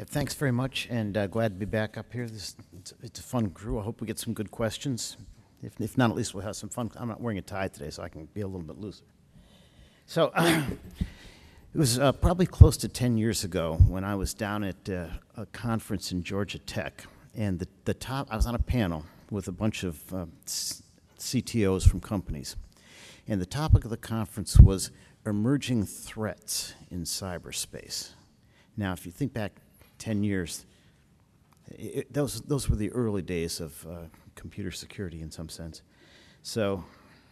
Yeah, thanks very much, and glad to be back up here. It's a fun crew. I hope we get some good questions. If not, at least we'll have some fun. I'm not wearing a tie today, so I can be a little bit looser. So it was probably close to 10 years ago when I was down at a conference in Georgia Tech, and I was on a panel with a bunch of CTOs from companies, and the topic of the conference was emerging threats in cyberspace. Now, if you think back 10 years, those were the early days of computer security in some sense. So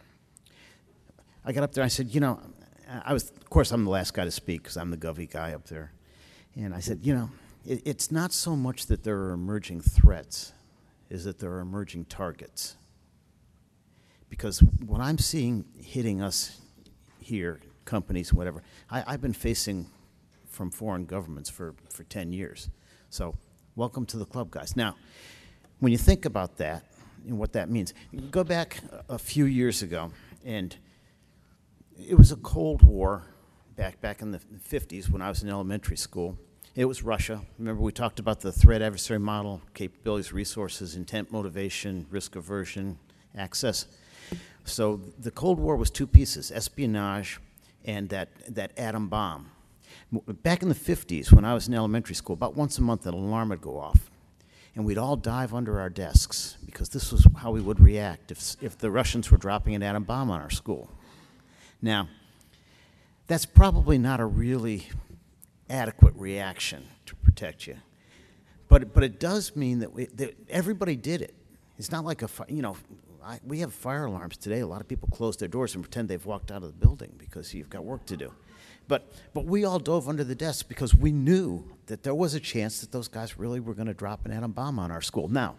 I got up there, I said, of course I'm the last guy to speak because I'm the Govy guy up there. And I said, it's not so much that there are emerging threats, is that there are emerging targets. Because what I'm seeing hitting us here, companies, whatever, I've been facing from foreign governments for 10 years. So welcome to the club, guys. Now, when you think about that and what that means, you go back a few years ago, and it was a Cold War back in the 50s when I was in elementary school. It was Russia. Remember, we talked about the threat adversary model, capabilities, resources, intent, motivation, risk aversion, access. So the Cold War was two pieces, espionage and that atom bomb. Back in the 50s, when I was in elementary school, about once a month an alarm would go off, and we'd all dive under our desks because this was how we would react if the Russians were dropping an atom bomb on our school. Now, that's probably not a really adequate reaction to protect you, but it does mean that everybody did it. It's not like we have fire alarms today. A lot of people close their doors and pretend they've walked out of the building because you've got work to do. But we all dove under the desk because we knew that there was a chance that those guys really were going to drop an atom bomb on our school. Now,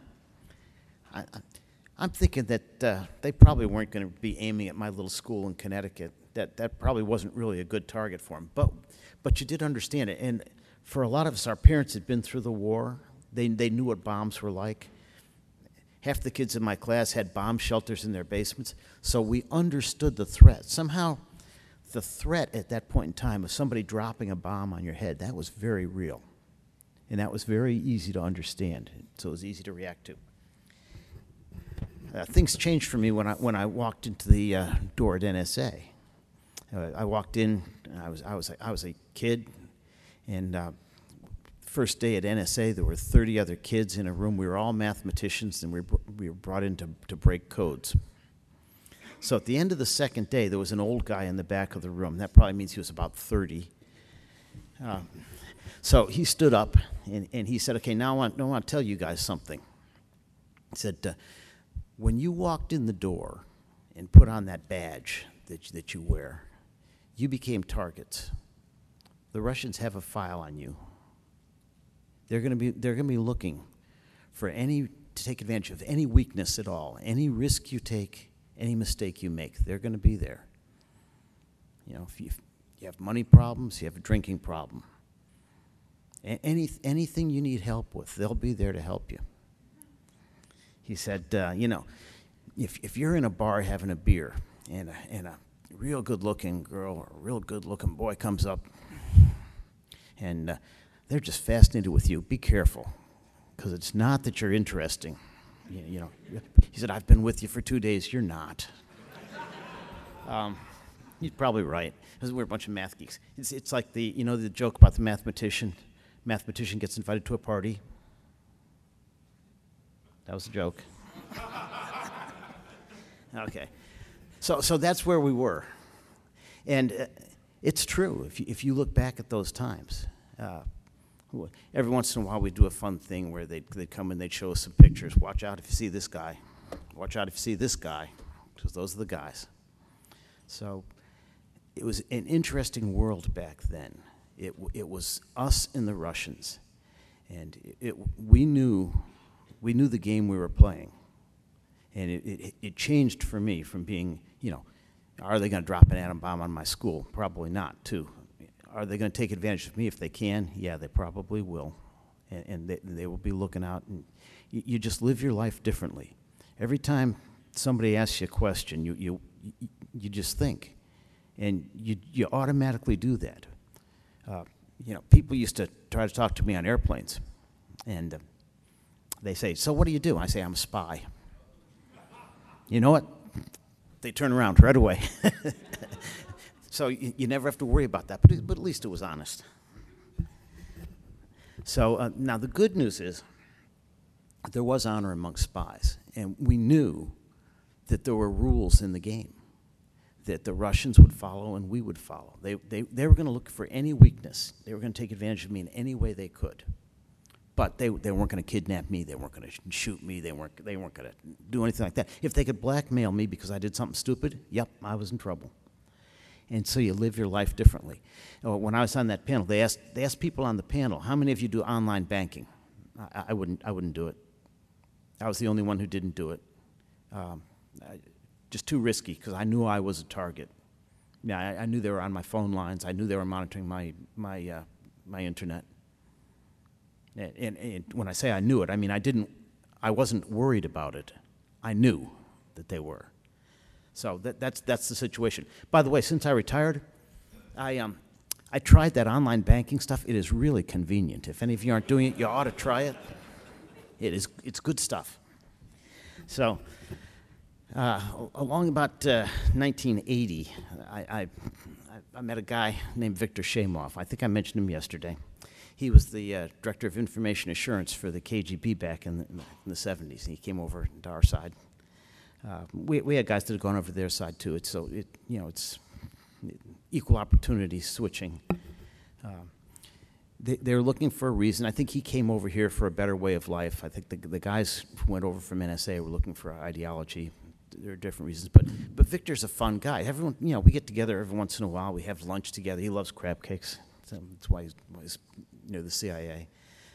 I'm thinking that they probably weren't going to be aiming at my little school in Connecticut. That probably wasn't really a good target for them. But you did understand it. And for a lot of us, our parents had been through the war. They knew what bombs were like. Half the kids in my class had bomb shelters in their basements. So we understood the threat. Somehow, the threat at that point in time of somebody dropping a bomb on your head, that was very real. And that was very easy to understand. So it was easy to react to. Things changed for me when I walked into the door at NSA. I walked in, I was a kid, and first day at NSA, there were 30 other kids in a room. We were all mathematicians, and we were brought in to break codes. So at the end of the second day, there was an old guy in the back of the room. That probably means he was about 30. So he stood up, and he said, okay, now I want to tell you guys something. He said, when you walked in the door and put on that badge that you wear, you became targets. The Russians have a file on you. They're going to be looking for to take advantage of any weakness at all, any risk you take, any mistake you make. They're going to be there. If you have money problems, you have a drinking problem, anything you need help with, they'll be there to help you. He said, if you're in a bar having a beer and a real good-looking girl or a real good-looking boy comes up and they're just fascinated with you, be careful, because it's not that you're interesting. He said, I've been with you for 2 days. You're not. He's probably right, because we're a bunch of math geeks. It's like the joke about the mathematician. Mathematician gets invited to a party. That was a joke. Okay. So that's where we were. And it's true, if you look back at those times. Every once in a while we'd do a fun thing where they'd come and they'd show us some pictures. Watch out if you see this guy. Watch out if you see this guy, because those are the guys. So it was an interesting world back then. It was us and the Russians. And we knew the game we were playing. And it changed for me from being, are they going to drop an atom bomb on my school? Probably not, too. Are they going to take advantage of me if they can? Yeah, they probably will. And they will be looking out. And you just live your life differently. Every time somebody asks you a question, you just think. And you automatically do that. people used to try to talk to me on airplanes, and they say, "So what do you do?" I say, "I'm a spy." You know what? They turn around right away. So you never have to worry about that, but at least it was honest. So now the good news is there was honor amongst spies, and we knew that there were rules in the game that the Russians would follow and we would follow. They were going to look for any weakness. They were going to take advantage of me in any way they could. But they weren't going to kidnap me. They weren't going to shoot me. They weren't going to do anything like that. If they could blackmail me because I did something stupid, yep, I was in trouble. And so you live your life differently. When I was on that panel, they asked people on the panel, "How many of you do online banking?" I wouldn't do it. I was the only one who didn't do it. Just too risky because I knew I was a target. Yeah, I knew they were on my phone lines. I knew they were monitoring my internet. And when I say I knew it, I mean I wasn't worried about it. I knew that they were. So that's the situation. By the way, since I retired, I tried that online banking stuff. It is really convenient. If any of you aren't doing it, you ought to try it. It's good stuff. So along about 1980, I met a guy named Viktor Shemov. I think I mentioned him yesterday. He was the director of information assurance for the KGB back in the 70s. He came over to our side. We had guys that had gone over to their side too. It's equal opportunity switching. They're looking for a reason. I think he came over here for a better way of life. I think the guys who went over from NSA were looking for ideology. There are different reasons, but Victor's a fun guy. Everyone, we get together every once in a while. We have lunch together. He loves crab cakes. That's why he's near the CIA.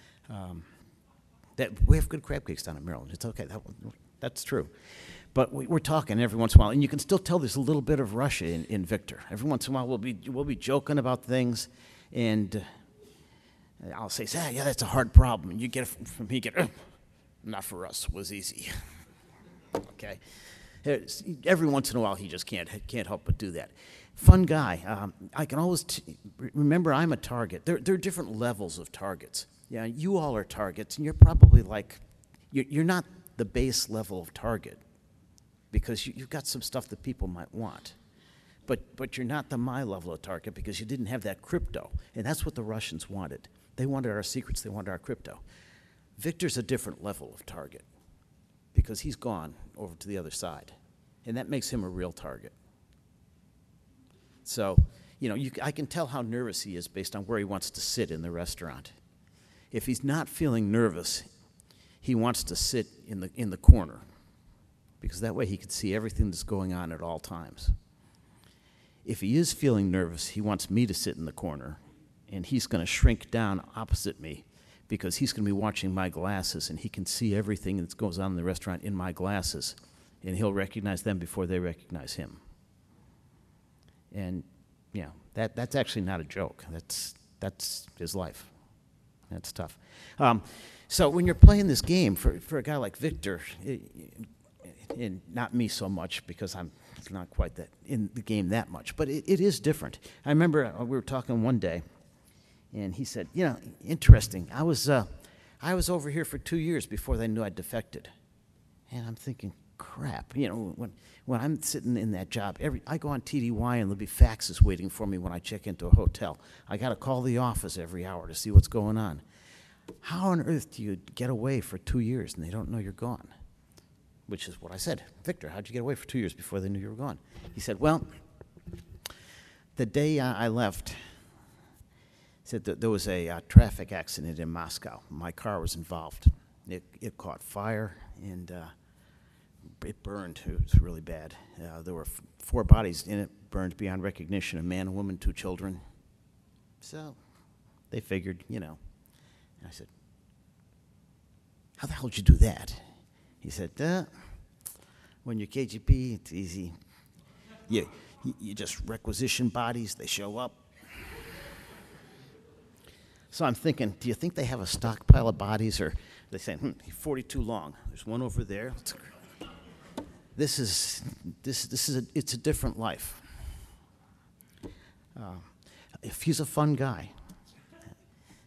We have good crab cakes down in Maryland. It's okay. That's true. But we're talking every once in a while, and you can still tell there's a little bit of Russia in Victor. Every once in a while, we'll be joking about things, and I'll say, "Yeah, that's a hard problem." And you get it from me, "Not for us. It was easy." Okay. Every once in a while, he just can't help but do that. Fun guy. I can always remember I'm a target. There are different levels of targets. Yeah, you all are targets, and you're probably you're not the base level of target because you've got some stuff that people might want. But you're not the my level of target because you didn't have that crypto, and that's what the Russians wanted. They wanted our secrets. They wanted our crypto. Victor's a different level of target because he's gone over to the other side, and that makes him a real target. So, I can tell how nervous he is based on where he wants to sit in the restaurant. If he's not feeling nervous, he wants to sit in the corner because that way he can see everything that's going on at all times. If he is feeling nervous, he wants me to sit in the corner, and he's going to shrink down opposite me because he's going to be watching my glasses, and he can see everything that goes on in the restaurant in my glasses, and he'll recognize them before they recognize him. And that's actually not a joke. That's his life. That's tough. So when you're playing this game for a guy like Victor, and not me so much because I'm not quite that in the game that much, but it is different. I remember we were talking one day, and he said, interesting. I was over here for 2 years before they knew I defected, and I'm thinking, crap. When I'm sitting in that job, I go on TDY and there'll be faxes waiting for me when I check into a hotel. I got to call the office every hour to see what's going on. How on earth do you get away for 2 years and they don't know you're gone? Which is what I said. Victor, how'd you get away for 2 years before they knew you were gone? He said, well, the day I left, he said that there was a traffic accident in Moscow. My car was involved. It caught fire, and it burned. It was really bad. There were 4 bodies in it, burned beyond recognition, a man, a woman, 2 children. So they figured, And I said, how the hell did you do that? He said, when you're KGB, it's easy. You just requisition bodies, they show up. So I'm thinking, do you think they have a stockpile of bodies, or they say, 42 long. There's one over there. It's a different life. If he's a fun guy,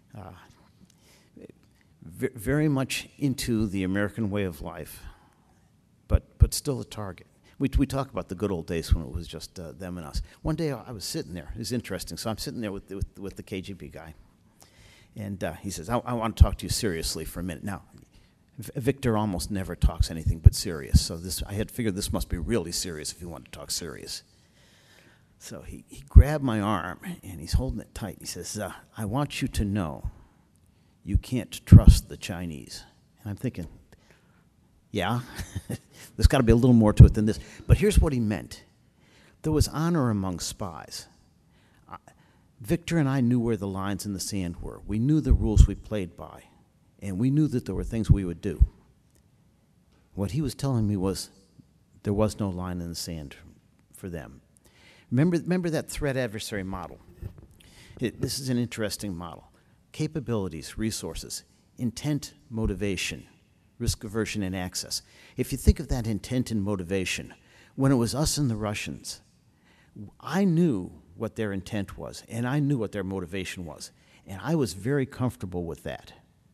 Very much into the American way of life, but still a target. We talk about the good old days when it was just them and us. One day I was sitting there. It was interesting. So I'm sitting there with the KGB guy, and he says, I want to talk to you seriously for a minute. Now, Victor almost never talks anything but serious, so I had figured this must be really serious if he wanted to talk serious. So he grabbed my arm, and he's holding it tight. He says, I want you to know you can't trust the Chinese. And I'm thinking, yeah, there's got to be a little more to it than this. But here's what he meant. There was honor among spies. Victor and I knew where the lines in the sand were. We knew the rules we played by, and we knew that there were things we would do. What he was telling me was there was no line in the sand for them. Remember that threat adversary model? This is an interesting model. Capabilities, resources, intent, motivation, risk aversion, and access. If you think of that intent and motivation, when it was us and the Russians, I knew what their intent was, and I knew what their motivation was, and I was very comfortable with that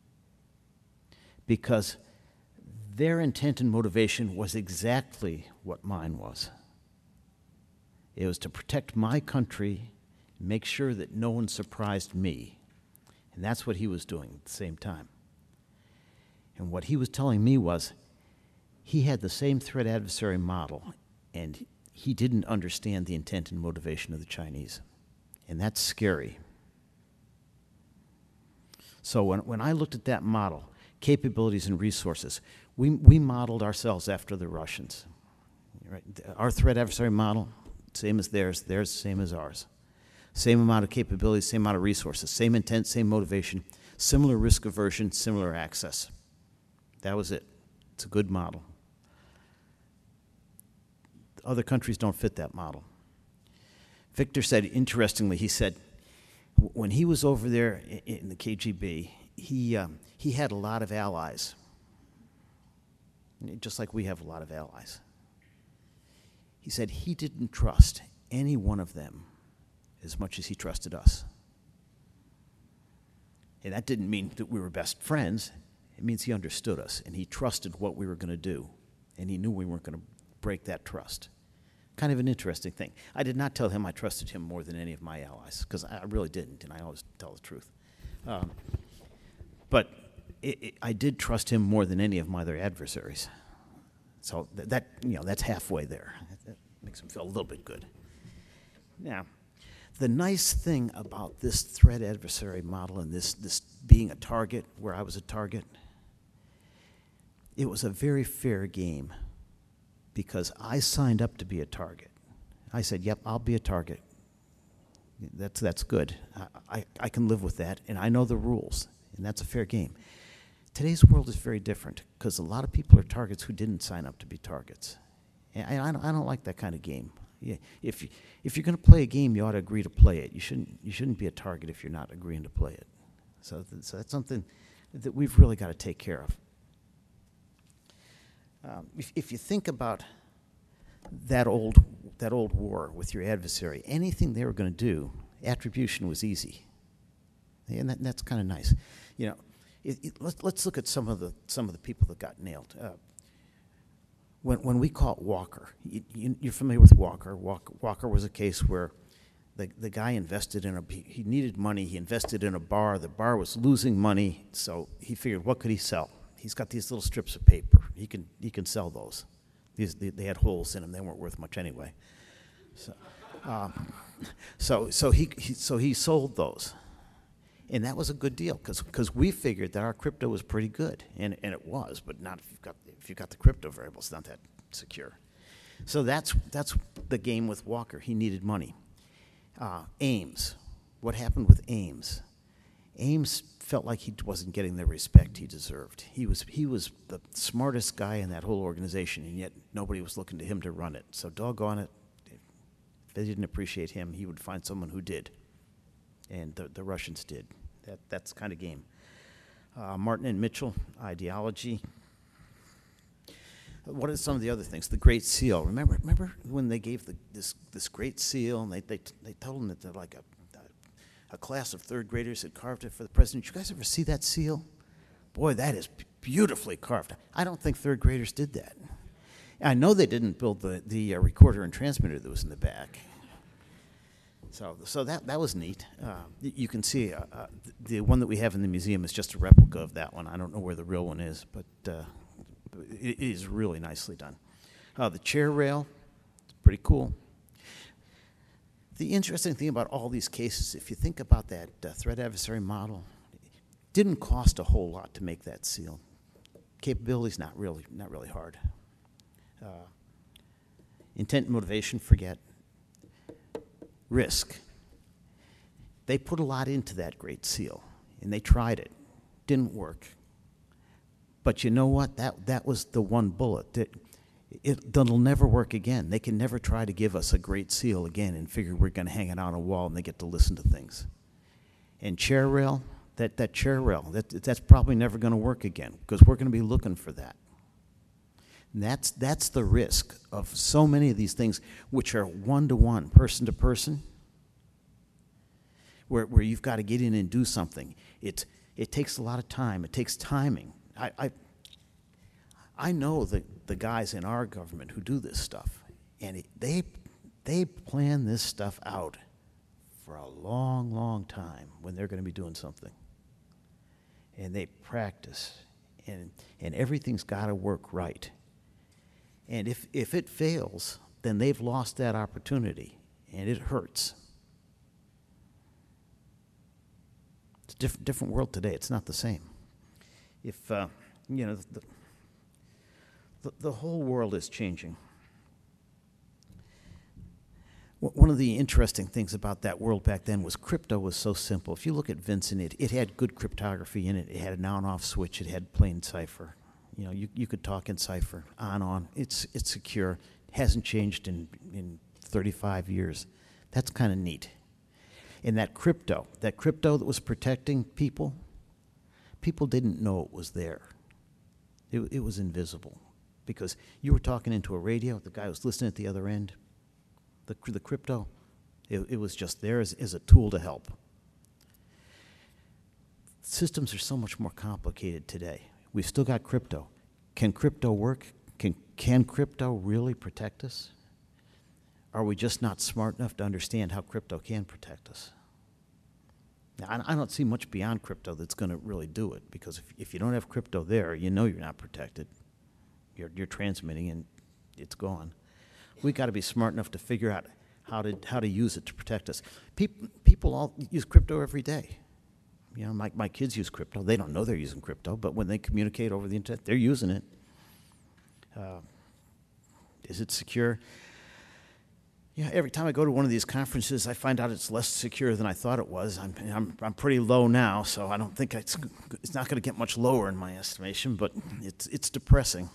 because their intent and motivation was exactly what mine was. It was to protect my country, make sure that no one surprised me. And that's what he was doing at the same time. And what he was telling me was he had the same threat adversary model, and he didn't understand the intent and motivation of the Chinese. And that's scary. So when I looked at that model, capabilities and resources, we modeled ourselves after the Russians. Right? Our threat adversary model, same as theirs, same as ours. Same amount of capabilities, same amount of resources, same intent, same motivation, similar risk aversion, similar access. That was it. It's a good model. Other countries don't fit that model. Victor said, interestingly, he said, when he was over there in the KGB, he had a lot of allies, just like we have a lot of allies. He said he didn't trust any one of them as much as he trusted us. And that didn't mean that we were best friends. It means he understood us, and he trusted what we were going to do, and he knew we weren't going to break that trust. Kind of an interesting thing. I did not tell him I trusted him more than any of my allies, because I really didn't, and I always tell the truth. But I did trust him more than any of my other adversaries. So that's halfway there. That makes him feel a little bit good. Now, the nice thing about this threat adversary model and this being a target, where I was a target, it was a very fair game because I signed up to be a target. I said, yep, I'll be a target. That's good. I can live with that, and I know the rules, and that's a fair game. Today's world is very different because a lot of people are targets who didn't sign up to be targets. And I don't like that kind of game. Yeah, if you're going to play a game, you ought to agree to play it. You shouldn't be a target if you're not agreeing to play it. So that's something that we've really got to take care of. If you think about that old war with your adversary, anything they were going to do, attribution was easy, and that's kind of nice. You know, let's look at some of the people that got nailed. When we caught Walker, you're familiar with Walker. Walker was a case where the guy invested he needed money. He invested in a bar. The bar was losing money, so he figured, what could he sell? He's got these little strips of paper. He can sell those. They had holes in them. They weren't worth much anyway. So he sold those. And that was a good deal because we figured that our crypto was pretty good, and it was, but not if you've got the crypto variable, it's not that secure. So that's the game with Walker. He needed money. Ames, what happened with Ames? Ames felt like he wasn't getting the respect he deserved. He was the smartest guy in that whole organization, and yet nobody was looking to him to run it. So doggone it, if they didn't appreciate him, he would find someone who did. And the Russians did. That's the kind of game. Martin and Mitchell, ideology. What are some of the other things? The Great Seal. Remember when they gave this Great Seal, and they told them that they're like a class of third graders had carved it for the president. Did you guys ever see that seal? Boy, that is beautifully carved. I don't think third graders did that. I know they didn't build the recorder and transmitter that was in the back. So that was neat. You can see the one that we have in the museum is just a replica of that one. I don't know where the real one is, but it is really nicely done. The chair rail, it's pretty cool. The interesting thing about all these cases, if you think about that threat adversary model, it didn't cost a whole lot to make that seal. Capability's not really hard. Intent and motivation, forget. Risk. They put a lot into that Great Seal, and they tried it. Didn't work. But you know what? That was the one bullet. That'll never work again. They can never try to give us a Great Seal again and figure we're going to hang it on a wall and they get to listen to things. And chair rail, that chair rail, that's probably never going to work again because we're going to be looking for that. And that's the risk of so many of these things, which are one-to-one, person-to-person, where you've got to get in and do something. It takes a lot of time. It takes timing. I know the guys in our government who do this stuff, and they plan this stuff out for a long, long time when they're going to be doing something. And they practice, and everything's got to work right. And if it fails, then they've lost that opportunity, and it hurts. It's a different world today. It's not the same. If the whole world is changing. One of the interesting things about that world back then was crypto was so simple. If you look at Vincent, it had good cryptography in it. It had an on-off switch. It had plain cipher. You could talk in cipher, on. It's secure. It hasn't changed in 35 years. That's kind of neat. And that crypto that was protecting people didn't know it was there. It was invisible because you were talking into a radio. The guy was listening at the other end. The crypto, it was just there as a tool to help. Systems are so much more complicated today. We've still got crypto. Can crypto work? Can crypto really protect us? Are we just not smart enough to understand how crypto can protect us? Now, I don't see much beyond crypto that's going to really do it, because if you don't have crypto there, you know you're not protected. You're transmitting and it's gone. We got to be smart enough to figure out how to use it to protect us. People all use crypto every day. My kids use crypto. They don't know they're using crypto, but when they communicate over the internet, they're using it. Is it secure? Yeah, every time I go to one of these conferences, I find out it's less secure than I thought it was. I'm pretty low now, so I don't think it's not going to get much lower in my estimation, but it's depressing.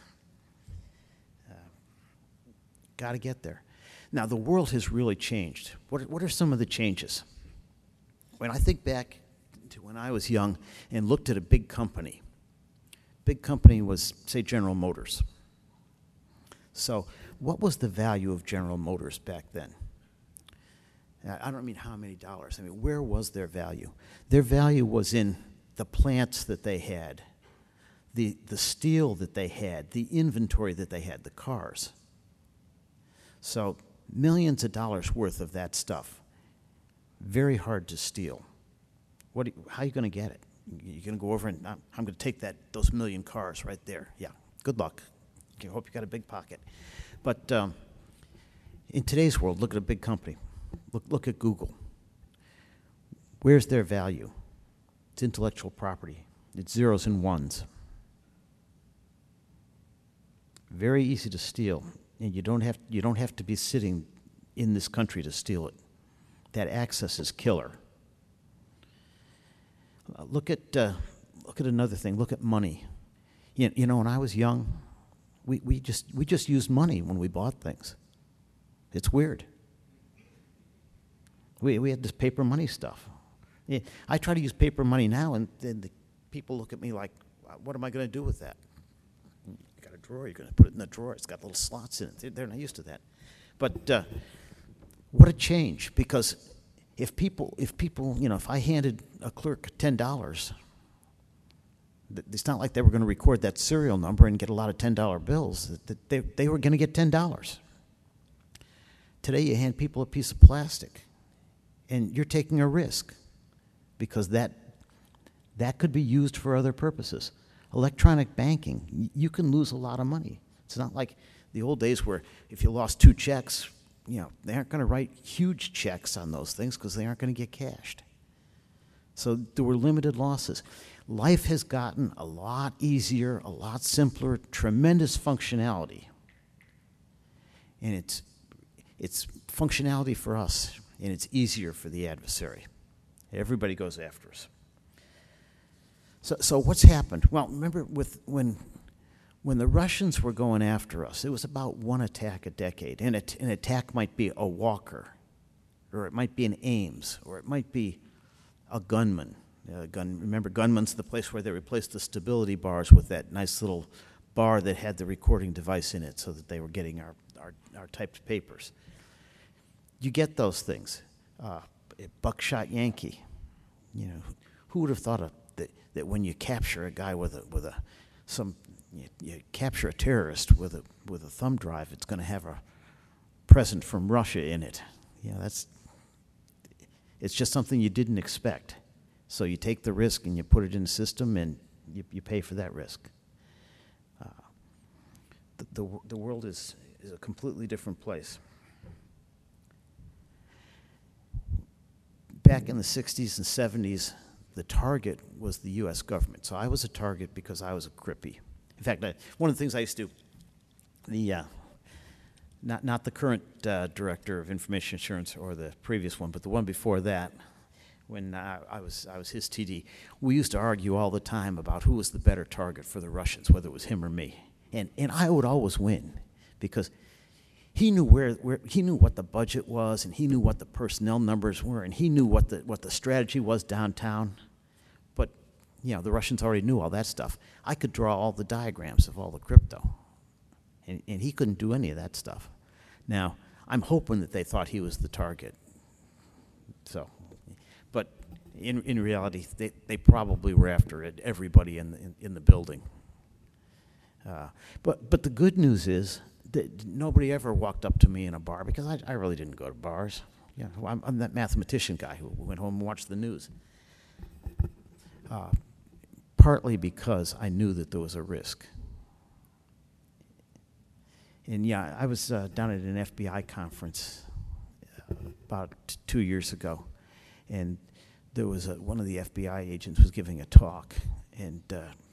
Got to get there. Now, the world has really changed. What are some of the changes? When I think back to when I was young and looked at a big company was, say, General Motors. So what was the value of General Motors back then? I don't mean how many dollars. I mean, where was their value? Their value was in the plants that they had, the steel that they had, the inventory that they had, the cars. So millions of dollars worth of that stuff, very hard to steal. How are you going to get it? You're going to go over and I'm going to take those million cars right there. Yeah, good luck. I hope you got a big pocket. But in today's world, look at a big company. Look at Google. Where's their value? It's intellectual property. It's zeros and ones. Very easy to steal, and you don't have to be sitting in this country to steal it. That access is killer. Look at another thing. Look at money. When I was young, we just used money when we bought things. It's weird. We had this paper money stuff. Yeah, I try to use paper money now, and then the people look at me like, "What am I going to do with that?" You got a drawer. You're going to put it in the drawer. It's got little slots in it. They're not used to that. But what a change! Because if people, if I handed a clerk $10, it's not like they were going to record that serial number and get a lot of $10 bills. They were going to get $10. Today, you hand people a piece of plastic, and you're taking a risk because that could be used for other purposes. Electronic banking, you can lose a lot of money. It's not like the old days where if you lost 2 checks, they aren't going to write huge checks on those things because they aren't going to get cashed. So there were limited losses. Life has gotten a lot easier, a lot simpler, tremendous functionality. And it's functionality for us, and it's easier for the adversary. Everybody goes after us. So what's happened? Well, remember when the Russians were going after us, it was about 1 attack a decade. And an attack might be a Walker, or it might be an Ames, or it might be a gunman. Remember, Gunman's the place where they replaced the stability bars with that nice little bar that had the recording device in it so that they were getting our typed papers. You get those things. Buckshot Yankee. Who would have thought that when you capture a guy you capture a terrorist with a thumb drive, it's going to have a present from Russia in it. It's just something you didn't expect. So you take the risk and you put it in the system, and you pay for that risk. The world is a completely different place. Back in the 60s and 70s, the target was the U.S. government. So I was a target because I was a crippy. In fact, one of the things I used to do, not the current director of information assurance or the previous one, but the one before that, when I was his TD, we used to argue all the time about who was the better target for the Russians, whether it was him or me. And I would always win because he knew he knew what the budget was, and he knew what the personnel numbers were, and he knew what the strategy was downtown. But the Russians already knew all that stuff. I could draw all the diagrams of all the crypto, and he couldn't do any of that stuff. Now, I'm hoping that they thought he was the target. So, but in reality, they probably were after it, everybody in the building. But the good news is that nobody ever walked up to me in a bar, because I really didn't go to bars. I'm that mathematician guy who went home and watched the news. Partly because I knew that there was a risk. And I was down at an FBI conference about 2 years ago, and there was one of the FBI agents was giving a talk, and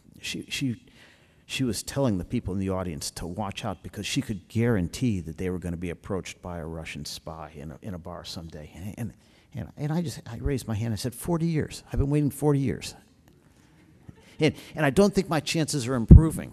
she was telling the people in the audience to watch out because she could guarantee that they were going to be approached by a Russian spy in a bar someday. And I raised my hand. I said, 40 years. I've been waiting 40 years. And I don't think my chances are improving.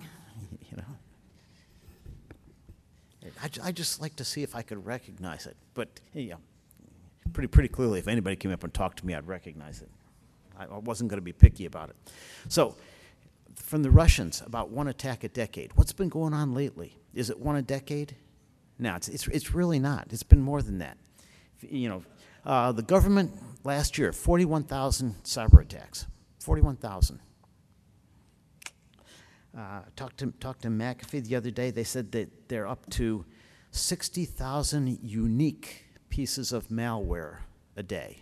I just like to see if I could recognize it. But pretty clearly, if anybody came up and talked to me, I'd recognize it. I wasn't going to be picky about it. So, from the Russians, about 1 attack a decade. What's been going on lately? Is it 1 a decade? No, it's really not. It's been more than that. The government last year, 41,000 cyber attacks. 41,000. Talked to McAfee the other day. They said that they're up to 60,000 unique pieces of malware a day.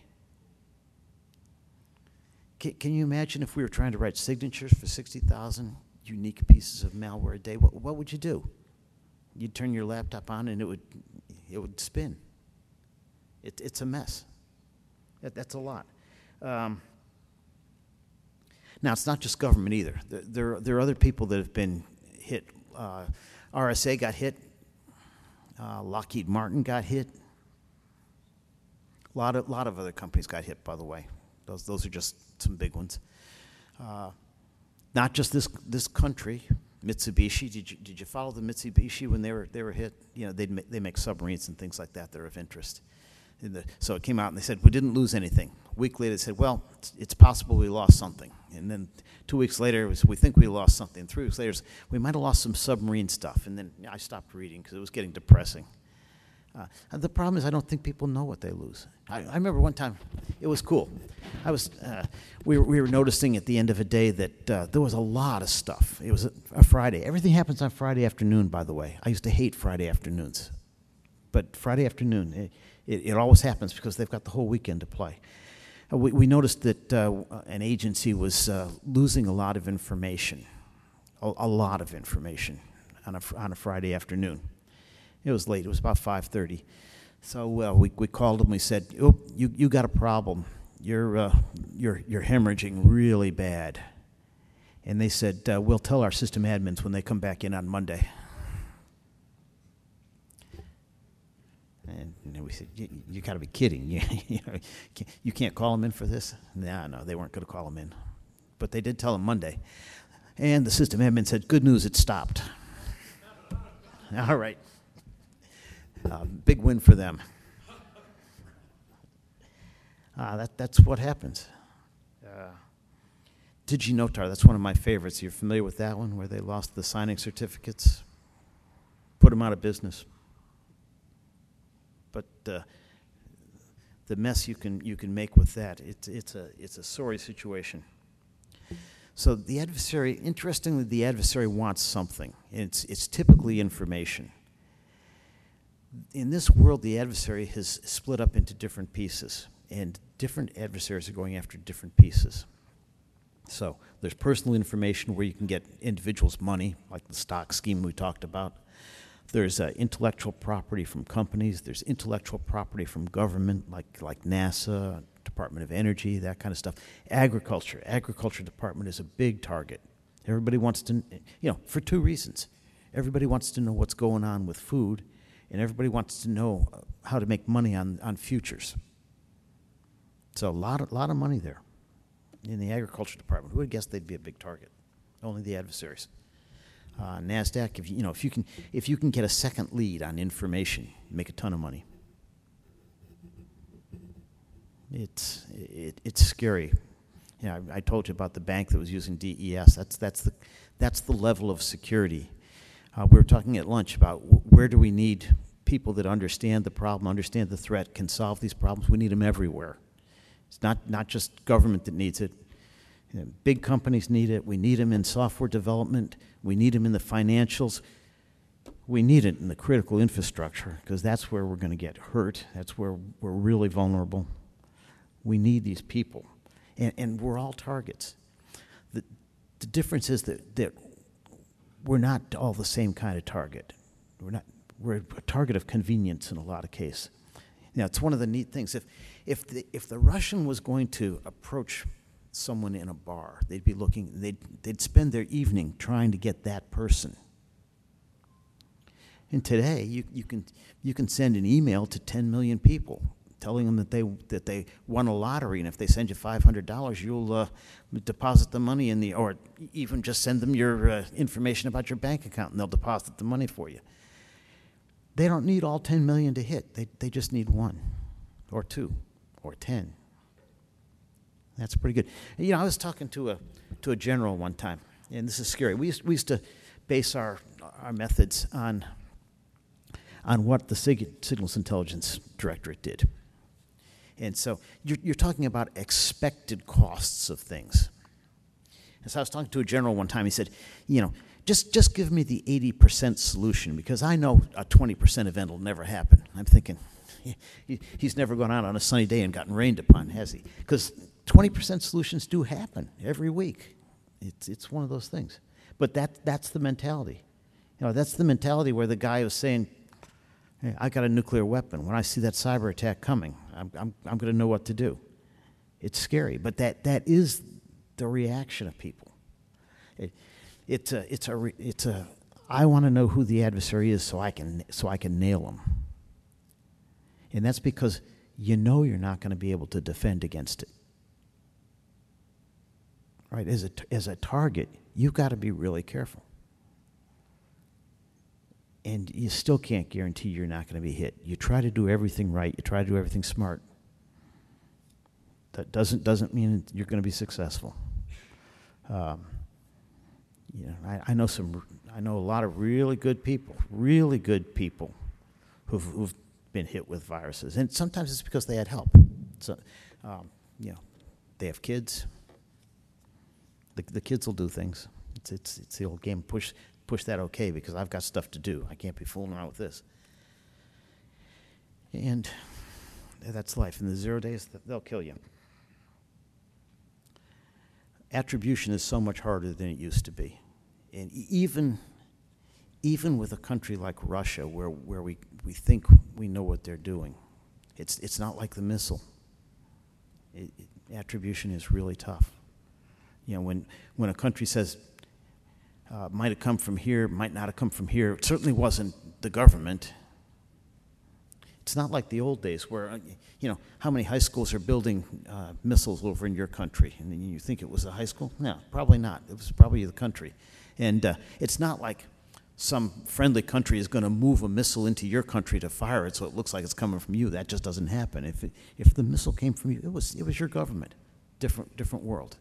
Can you imagine if we were trying to write signatures for 60,000 unique pieces of malware a day? What would you do? You'd turn your laptop on and it would spin. It's a mess. That's a lot. Now, it's not just government either. There are other people that have been hit. RSA got hit. Lockheed Martin got hit. A lot of other companies got hit, by the way. Those are just some big ones. Not just this country. Mitsubishi. Did you follow the Mitsubishi when they were hit? They make submarines and things like that that are of interest. So it came out and they said we didn't lose anything. A week later they said, well, it's possible we lost something. And then 2 weeks later it was, we think we lost something. 3 weeks later we might have lost some submarine stuff. And then I stopped reading because it was getting depressing. The problem is I don't think people know what they lose. I remember one time, it was cool. We were noticing at the end of a day that there was a lot of stuff. It was a Friday. Everything happens on Friday afternoon, by the way. I used to hate Friday afternoons. But Friday afternoon, it always happens because they've got the whole weekend to play. We noticed that an agency was losing a lot of information, a lot of information on a Friday afternoon. It was late. It was about 5:30. So we called them. We said, "Oh, you got a problem. You're hemorrhaging really bad." And they said, "We'll tell our system admins when they come back in on Monday." And we said, "You got to be kidding! You can't call them in for this?" No, they weren't going to call them in, but they did tell them Monday. And the system admin said, "Good news, it stopped." All right. Big win for them. That's what happens. DigiNotar, that's one of my favorites. You're familiar with that one, where they lost the signing certificates? Put them out of business. But the mess you can make with that, it's a sorry situation. So the adversary, interestingly, the adversary wants something. It's typically information. In this world, the adversary has split up into different pieces, and different adversaries are going after different pieces. So there's personal information where you can get individuals' money, like the stock scheme we talked about. There's intellectual property from companies. There's intellectual property from government, like NASA, Department of Energy, that kind of stuff. Agriculture department is a big target. Everybody wants to, for two reasons. Everybody wants to know what's going on with food, and everybody wants to know how to make money on futures. So a lot of money there in the agriculture department. Who would guess they'd be a big target? Only the adversaries. NASDAQ, if you can get a second lead on information, you make a ton of money. It's scary. I told you about the bank that was using DES. That's the level of security. We were talking at lunch about where do we need people that understand the problem, understand the threat, can solve these problems. We need them everywhere. It's not just government that needs it. Big companies need it. We need them in software development. We need them in the financials. We need it in the critical infrastructure because that's where we're going to get hurt. That's where we're really vulnerable. We need these people. And we're all targets. The difference is that we're not all the same kind of target. We're a target of convenience in a lot of cases. It's one of the neat things. If the Russian was going to approach someone in a bar, they'd spend their evening trying to get that person. And today, you can send an email to 10 million people telling them that they won a lottery, and if they send you $500, you'll deposit the money or even just send them your information about your bank account, and they'll deposit the money for you. They don't need all 10 million to hit. They just need one, or two, or 10. That's pretty good. I was talking to a general one time, and this is scary. We used to base our methods on what the Signals Intelligence Directorate did. And so you're talking about expected costs of things. And so I was talking to a general one time. He said, just give me the 80% solution because I know a 20% event will never happen. I'm thinking, he's never gone out on a sunny day and gotten rained upon, has he? Because 20% solutions do happen every week. It's one of those things. But that's the mentality. That's the mentality where the guy was saying, hey, I got a nuclear weapon. When I see that cyber attack coming, I'm going to know what to do. It's scary, but that is the reaction of people. I want to know who the adversary is so I can nail him. And that's because you're not going to be able to defend against it. Right? As a target, you've got to be really careful. And you still can't guarantee you're not going to be hit. You try to do everything right. You try to do everything smart. That doesn't mean you're going to be successful. I know a lot of really good people who've been hit with viruses, and sometimes it's because they had help. So, you know, they have kids. The kids will do things. It's the old game. Push that okay because I've got stuff to do. I can't be fooling around with this. And that's life. In the 0 days, they'll kill you. Attribution is so much harder than it used to be. And even with a country like Russia, where we think we know what they're doing, it's not like the missile. Attribution is really tough. You know, when a country says, might have come from here, might not have come from here, it certainly wasn't the government. It's not like the old days where, you know, how many high schools are building missiles over in your country? And you think it was a high school? No, probably not. It was probably the country. And it's not like some friendly country is going to move a missile into your country to fire it so it looks like it's coming from you. That just doesn't happen. If the missile came from you, it was your government. Different world.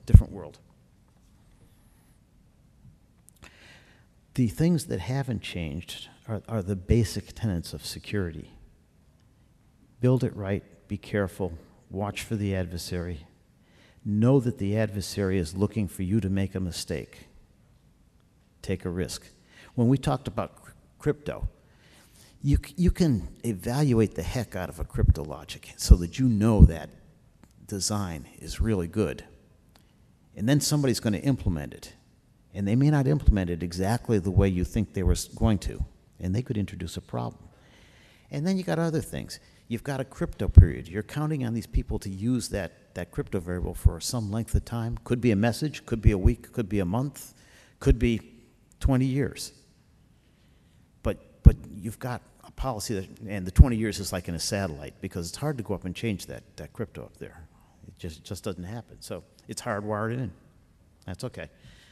The things that haven't changed are the basic tenets of security. Build it right, be careful, watch for the adversary. Know that the adversary is looking for you to make a mistake. Take a risk. When we talked about crypto, you can evaluate the heck out of a crypto logic so that you know that design is really good. And then somebody's going to implement it. And they may not implement it exactly the way you think they were going to. And they could introduce a problem. And then you got other things. You've got a crypto period. You're counting on these people to use that crypto variable for some length of time. Could be a message, could be a week, could be a month, could be 20 years. But you've got a policy that, and the 20 years is like in a satellite because it's hard to go up and change that crypto up there. It just doesn't happen. So it's hardwired in. That's okay.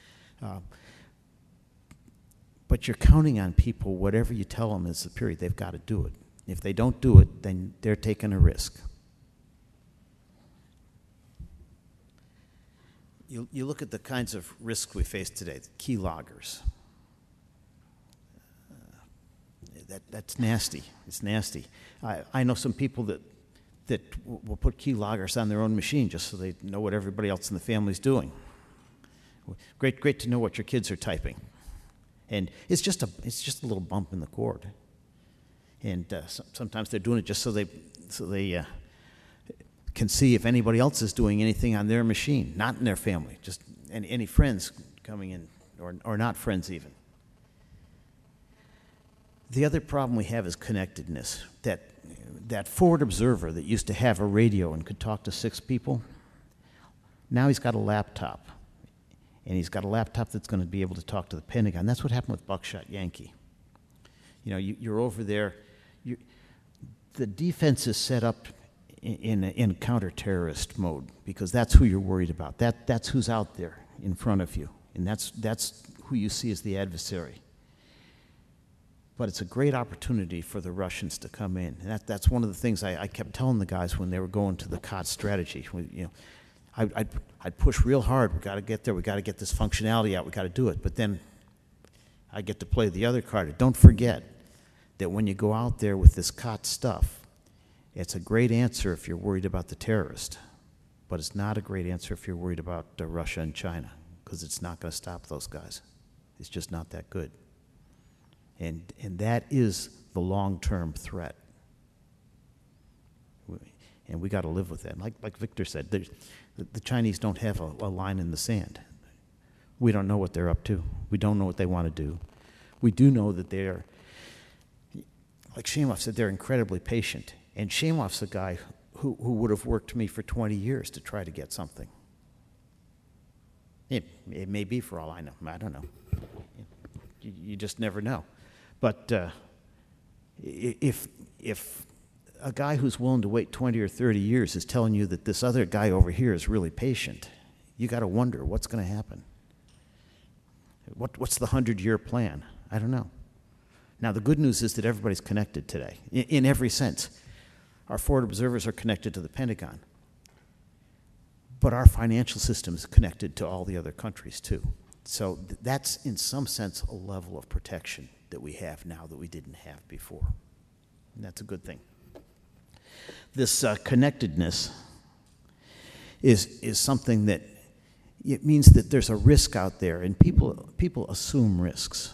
But you're counting on people, whatever you tell them is the period, they've got to do it. If they don't do it, then they're taking a risk. You look at the kinds of risks we face today, keyloggers. That's nasty. It's nasty. I know some people that will put keyloggers on their own machine just so they know what everybody else in the family's doing. Great to know what your kids are typing. And it's just a little bump in the cord. And sometimes they're doing it just so they can see if anybody else is doing anything on their machine, not in their family, just any friends coming in, or not friends even. The other problem we have is connectedness. That forward observer that used to have a radio and could talk to 6 people, now he's got a laptop. And he's got a laptop that's going to be able to talk to the Pentagon. That's what happened with Buckshot Yankee. You know, you're over there. The defense is set up in counter-terrorist mode because that's who you're worried about. That's who's out there in front of you, and that's who you see as the adversary. But it's a great opportunity for the Russians to come in. And that's one of the things I kept telling the guys when they were going to the COTS strategy. You know, I'd push real hard. We got to get there. We got to get this functionality out. We got to do it. But then I get to play the other card. Don't forget that when you go out there with this COTS stuff, it's a great answer if you're worried about the terrorist, but it's not a great answer if you're worried about Russia and China, because it's not going to stop those guys. It's just not that good. And that is the long-term threat. And we got to live with that. Like Victor said, the Chinese don't have a line in the sand. We don't know what they're up to. We don't know what they want to do. We do know that they're, like Shamoff said, they're incredibly patient. And Shamoff's a guy who would have worked me for 20 years to try to get something. It may be for all I know. I don't know. You just never know. But if a guy who's willing to wait 20 or 30 years is telling you that this other guy over here is really patient, you got to wonder what's going to happen. What's the 100-year plan? I don't know. Now, the good news is that everybody's connected today, in every sense. Our forward observers are connected to the Pentagon. But our financial system is connected to all the other countries, too. So that's, in some sense, a level of protection that we have now that we didn't have before. And that's a good thing. This connectedness is something that it means that there's a risk out there, and people assume risks.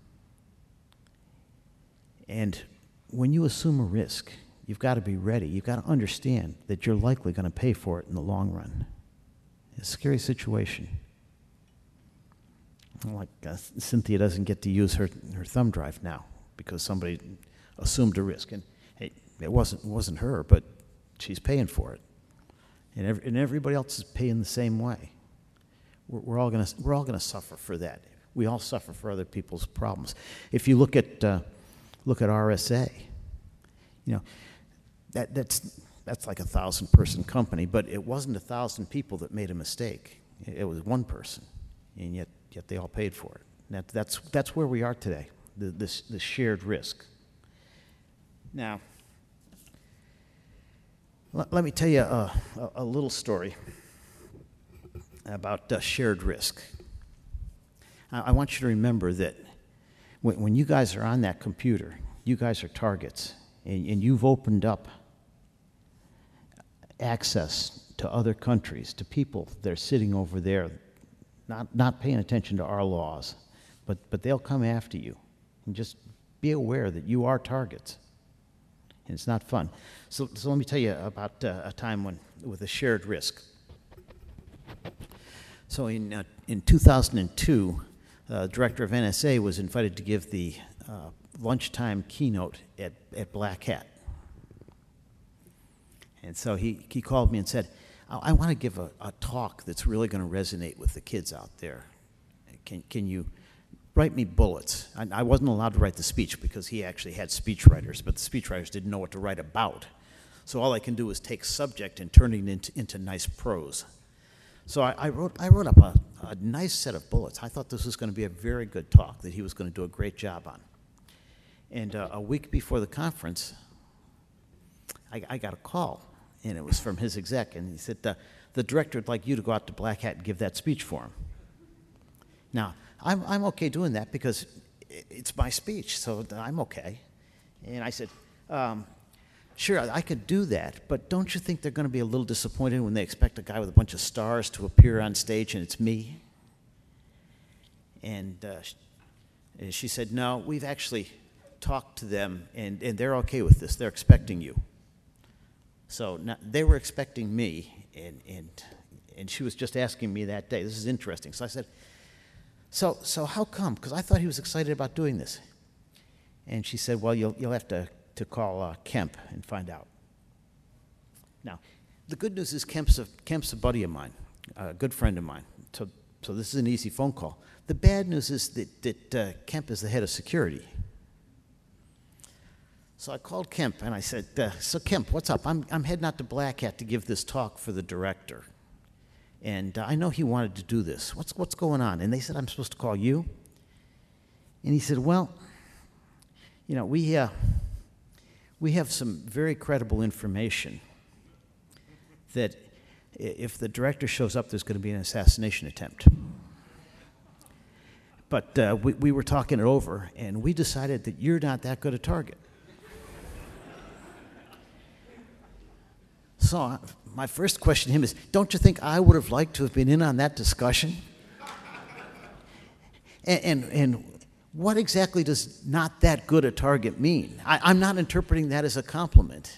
And when you assume a risk, you've got to be ready. You've got to understand that you're likely going to pay for it in the long run. It's a scary situation. Like Cynthia doesn't get to use her thumb drive now because somebody assumed a risk. And hey, it wasn't her, but she's paying for it. And everybody else is paying the same way. We're all gonna suffer for that. We all suffer for other people's problems. If you look at RSA, that's like a 1,000-person company, but it wasn't 1,000 people that made a mistake. It was one person, and yet they all paid for it. That's where we are today. This shared risk. Now, let me tell you a little story about shared risk. I want you to remember that when you guys are on that computer, you guys are targets, and you've opened up access to other countries, to people that are sitting over there, not paying attention to our laws, but they'll come after you. And just be aware that you are targets. And it's not fun. So let me tell you about a time with a shared risk. So in 2002, the director of NSA was invited to give the lunchtime keynote at Black Hat. And so he called me and said, I want to give a talk that's really going to resonate with the kids out there. Can you write me bullets? I wasn't allowed to write the speech because he actually had speechwriters, but the speechwriters didn't know what to write about. So all I can do is take subject and turn it into nice prose. So I wrote up a nice set of bullets. I thought this was going to be a very good talk that he was going to do a great job on. And a week before the conference, I got a call, and it was from his exec, and he said, the director would like you to go out to Black Hat and give that speech for him. Now, I'm okay doing that because it's my speech, so I'm okay. And I said, sure, I could do that, but don't you think they're going to be a little disappointed when they expect a guy with a bunch of stars to appear on stage and it's me? And she said, no, we've actually talked to them, and they're okay with this. They're expecting you. So now, they were expecting me, and she was just asking me that day. This is interesting. So I said, so how come? Because I thought he was excited about doing this. And she said, well, you'll have to call Kemp and find out. Now, the good news is Kemp's a buddy of mine, a good friend of mine. So this is an easy phone call. The bad news is that Kemp is the head of security. So I called Kemp and I said, so Kemp, what's up? I'm heading out to Black Hat to give this talk for the director. And I know he wanted to do this. What's going on? And they said, I'm supposed to call you? And he said, well, we have some very credible information that if the director shows up, there's going to be an assassination attempt. But we were talking it over, and we decided that you're not that good a target. So my first question to him is, don't you think I would have liked to have been in on that discussion? And what exactly does not that good a target mean? I'm not interpreting that as a compliment.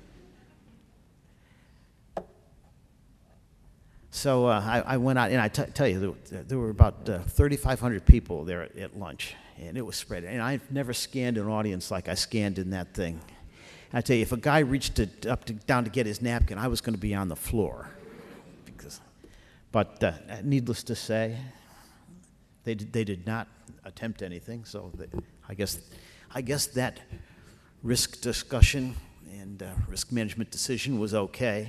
So I went out, and I tell you, there were about 3,500 people there at lunch, and it was spread. And I've never scanned an audience like I scanned in that thing. I tell you, if a guy reached down to get his napkin, I was going to be on the floor. But needless to say, they did not attempt anything. So I guess that risk discussion and risk management decision was okay.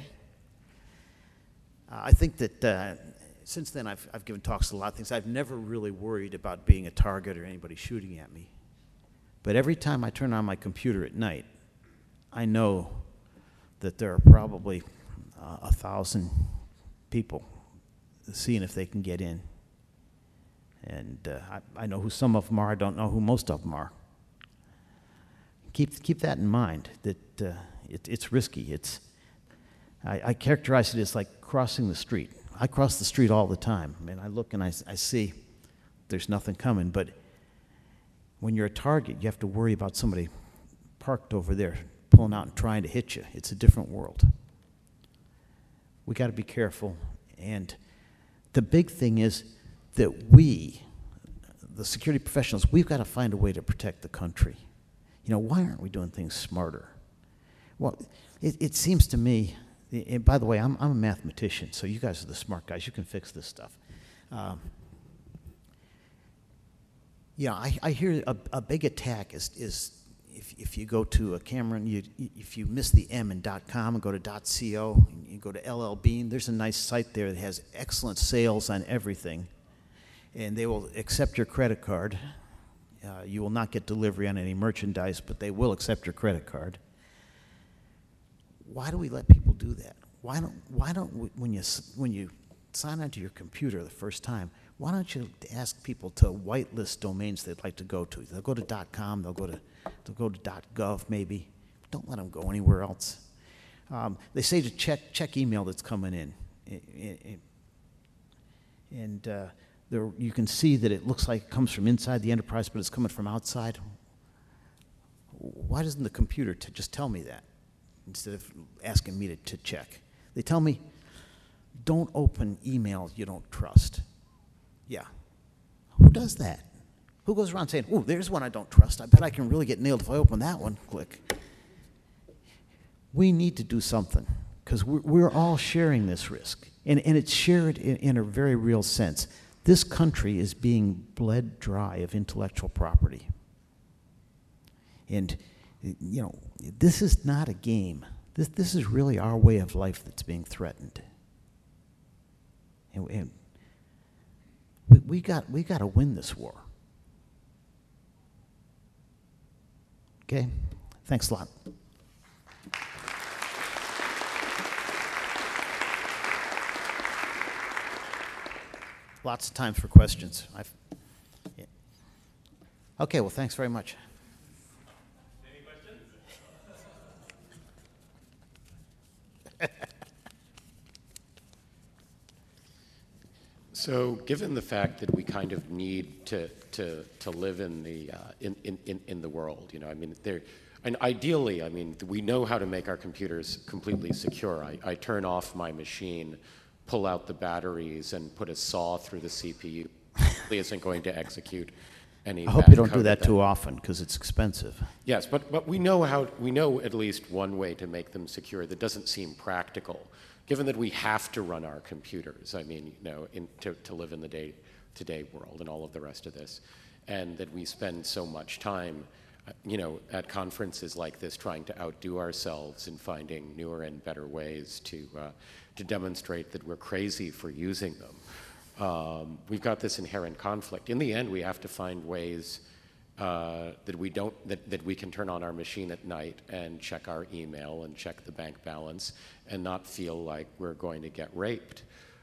I think that since then I've given talks to a lot of things. I've never really worried about being a target or anybody shooting at me. But every time I turn on my computer at night, I know that there are probably 1,000 people seeing if they can get in. And I know who some of them are. I don't know who most of them are. keep that in mind, that it's risky. I characterize it as like crossing the street. I cross the street all the time. I mean, I look and I see there's nothing coming, but when you're a target, you have to worry about somebody parked over there pulling out and trying to hit you. It's a different world. We got to be careful, and the big thing is that we, the security professionals, we've got to find a way to protect the country. You know, why aren't we doing things smarter? Well, it seems to me, and by the way, I'm a mathematician, so you guys are the smart guys. You can fix this stuff. I hear a big attack is if you go to a Cameron, if you miss the M in .com and go to .co, and you go to LL Bean, there's a nice site there that has excellent sales on everything, and they will accept your credit card. You will not get delivery on any merchandise, but they will accept your credit card. Why do we let people do that? Why don't we, when you sign onto your computer the first time, why don't you ask people to whitelist domains they'd like to go to? They'll go to .com, they'll go to .gov maybe. Don't let them go anywhere else. They say to check email that's coming in. And there, you can see that it looks like it comes from inside the enterprise, but it's coming from outside. Why doesn't the computer just tell me that instead of asking me to check? They tell me, don't open emails you don't trust. Yeah. Who does that? Who goes around saying, oh, there's one I don't trust. I bet I can really get nailed if I open that one. Click. We need to do something because we're all sharing this risk. And it's shared in a very real sense. This country is being bled dry of intellectual property. And, you know, this is not a game. This is really our way of life that's being threatened. And we got to win this war. Okay? Thanks a lot. Lots of time for questions. Yeah. Okay, well, thanks very much. Any questions? So, given the fact that we kind of need to live in the world, you know, I mean, and ideally, I mean, we know how to make our computers completely secure. I turn off my machine, pull out the batteries, and put a saw through the CPU. It isn't going to execute any. I hope you don't do that too often because it's expensive. Yes, but we know at least one way to make them secure that doesn't seem practical, given that we have to run our computers. I mean, you know, to live in the day-to-day world and all of the rest of this, and that we spend so much time, you know, at conferences like this trying to outdo ourselves in finding newer and better ways to demonstrate that we're crazy for using them. We've got this inherent conflict. In the end, we have to find ways that we can turn on our machine at night and check our email and check the bank balance and not feel like we're going to get raped,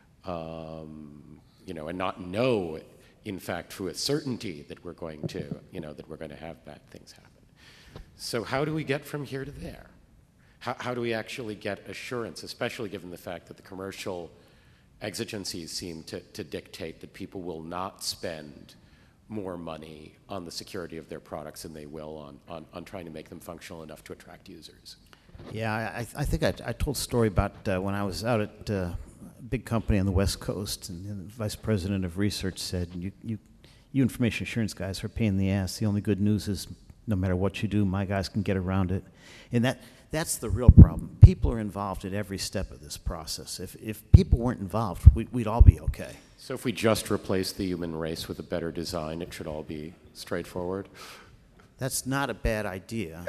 you know, and not know, in fact, to a certainty that we're going to, you know, that we're going to have bad things happen. So how do we get from here to there? How do we actually get assurance, especially given the fact that the commercial exigencies seem to dictate that people will not spend more money on the security of their products than they will on trying to make them functional enough to attract users? Yeah, I think I told a story about when I was out at a big company on the West Coast, and the vice president of research said, you information assurance guys are a pain in the ass. The only good news is no matter what you do, my guys can get around it. And that's the real problem. People are involved at every step of this process. If people weren't involved, we'd all be okay. So if we just replace the human race with a better design, it should all be straightforward? That's not a bad idea.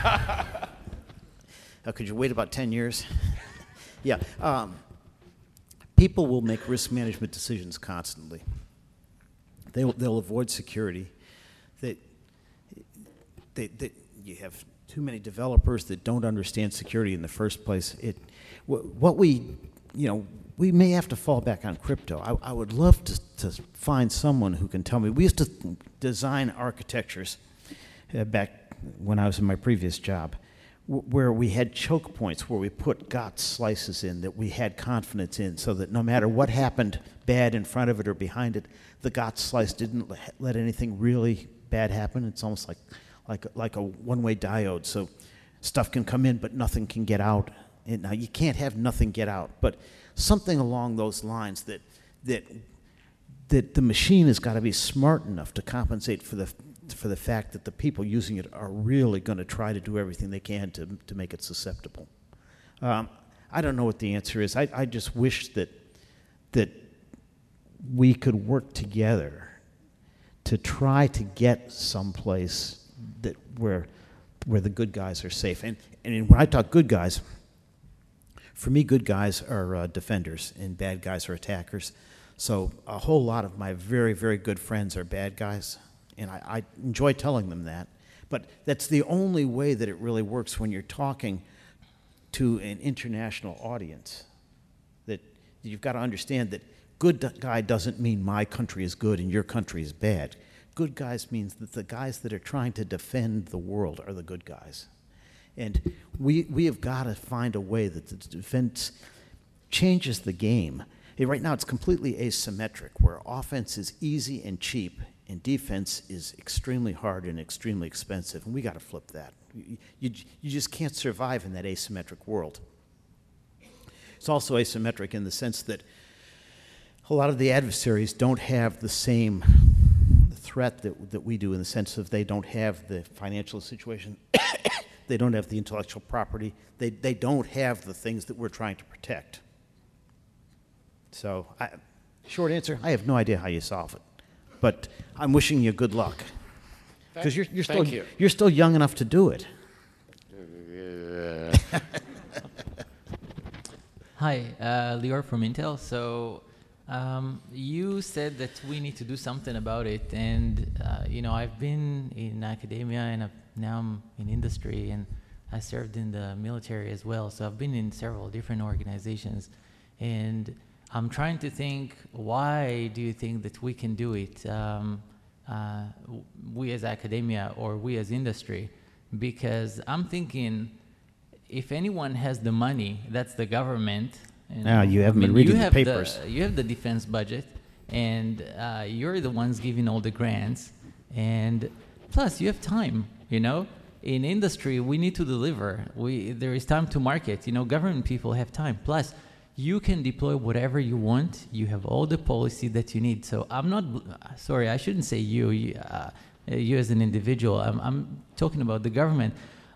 Could you wait about 10 years? Yeah. People will make risk management decisions constantly. They'll avoid security. You have too many developers that don't understand security in the first place. We may have to fall back on crypto. I would love to find someone who can tell me. We used to design architectures back when I was in my previous job, where we had choke points, where we put GOTS slices in that we had confidence in, so that no matter what happened bad in front of it or behind it, the GOTS slice didn't let anything really bad happen. It's almost like a one-way diode, so stuff can come in, but nothing can get out. And now you can't have nothing get out, but something along those lines that the machine has got to be smart enough to compensate for the fact that the people using it are really going to try to do everything they can to make it susceptible. I don't know what the answer is. I just wish that we could work together to try to get someplace where the good guys are safe. And when I talk good guys, for me, good guys are defenders and bad guys are attackers. So a whole lot of my very, very good friends are bad guys, and I enjoy telling them that. But that's the only way that it really works when you're talking to an international audience. That you've got to understand that good guy doesn't mean my country is good and your country is bad. Good guys means that the guys that are trying to defend the world are the good guys. And we have got to find a way that the defense changes the game. Right now it's completely asymmetric, where offense is easy and cheap, and defense is extremely hard and extremely expensive, and we got to flip that. You just can't survive in that asymmetric world. It's also asymmetric in the sense that a lot of the adversaries don't have the same threat that we do, in the sense of they don't have the financial situation, they don't have the intellectual property, they don't have the things that we're trying to protect. So, short answer, I have no idea how you solve it, but I'm wishing you good luck, because you're still young enough to do it. Hi, Lior from Intel. So you said that we need to do something about it, and I've been in academia and now I'm in industry, and I served in the military as well. So I've been in several different organizations, and I'm trying to think, why do you think that we can do it, we as academia or we as industry? Because I'm thinking, if anyone has the money, that's the government. And you haven't been reading the papers. You have the defense budget, and you're the ones giving all the grants, and plus you have time. In industry, we need to deliver. There is time to market. Government people have time. Plus, you can deploy whatever you want. You have all the policy that you need. So I'm not, sorry, I shouldn't say you as an individual. I'm talking about the government.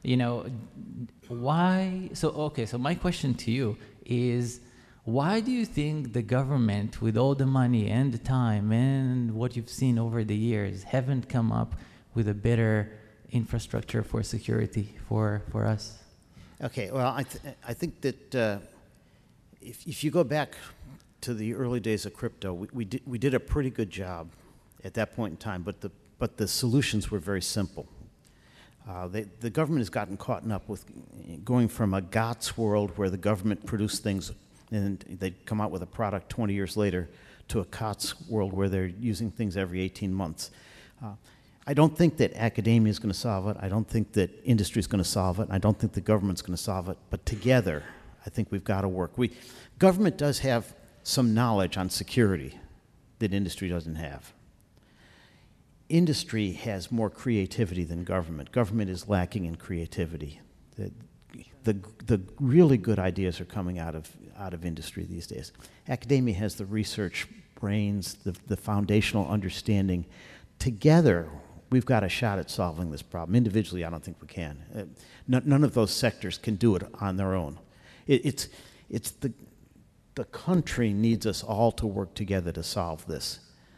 Why? So my question to you is, why do you think the government, with all the money and the time and what you've seen over the years, haven't come up with a better infrastructure for security for us? Okay, well, I think that if you go back to the early days of crypto, we did a pretty good job at that point in time, but the solutions were very simple. The government has gotten caught up with going from a GOTS world where the government produced things and they'd come out with a product 20 years later to a COTS world where they're using things every 18 months. I don't think that academia is going to solve it. I don't think that industry is going to solve it. I don't think the government's going to solve it. But together, I think we've got to work. Government does have some knowledge on security that industry doesn't have. Industry has more creativity than government. Government is lacking in creativity. The really good ideas are coming out of industry these days. Academia has the research brains, the foundational understanding. Together, we've got a shot at solving this problem. Individually, I don't think we can. None of those sectors can do it on their own. It's the country needs us all to work together to solve this.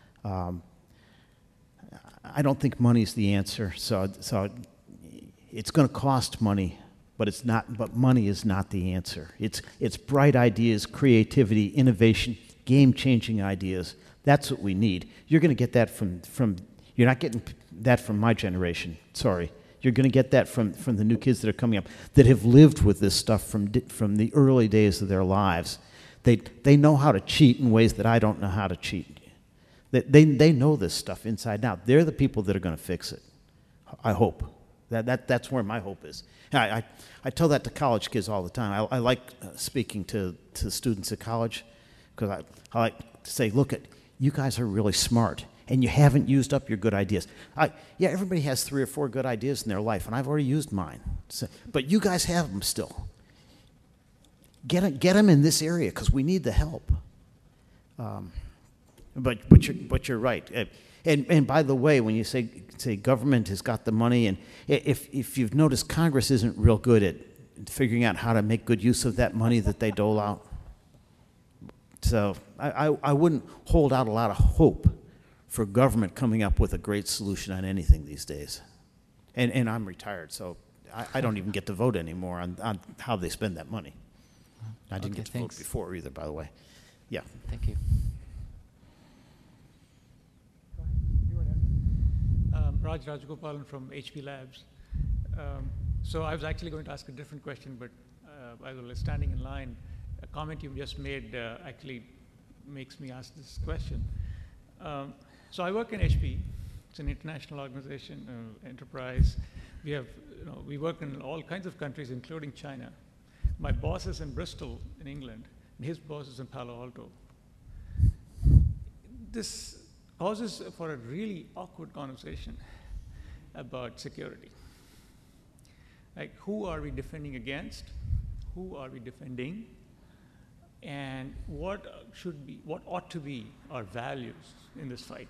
I don't think money's the answer. So it's going to cost money, but it's not. But money is not the answer. It's bright ideas, creativity, innovation, game-changing ideas. That's what we need. You're going to get that from. You're not getting that from my generation. Sorry. You're going to get that from the new kids that are coming up that have lived with this stuff from the early days of their lives. They know how to cheat in ways that I don't know how to cheat. They know this stuff inside and out. They're the people that are going to fix it, I hope. That's where my hope is. I tell that to college kids all the time. I like speaking to students at college because I like to say, look, you guys are really smart, and you haven't used up your good ideas. Yeah, everybody has 3 or 4 good ideas in their life, and I've already used mine. So, but you guys have them still. Get them in this area because we need the help. But you're right. And by the way, when you say government has got the money, and if you've noticed, Congress isn't real good at figuring out how to make good use of that money that they dole out. So I wouldn't hold out a lot of hope for government coming up with a great solution on anything these days. And I'm retired, so I don't even get to vote anymore on how they spend that money. I didn't get to vote before either, by the way. Yeah. Thank you. Raj Rajagopalan from HP Labs. So I was actually going to ask a different question, but as I was standing in line, a comment you just made actually makes me ask this question. So I work in HP. It's an international organization, enterprise. We work in all kinds of countries, including China. My boss is in Bristol, in England, and his boss is in Palo Alto. This causes for a really awkward conversation about security. Like, who are we defending against? Who are we defending? And what ought to be our values in this fight?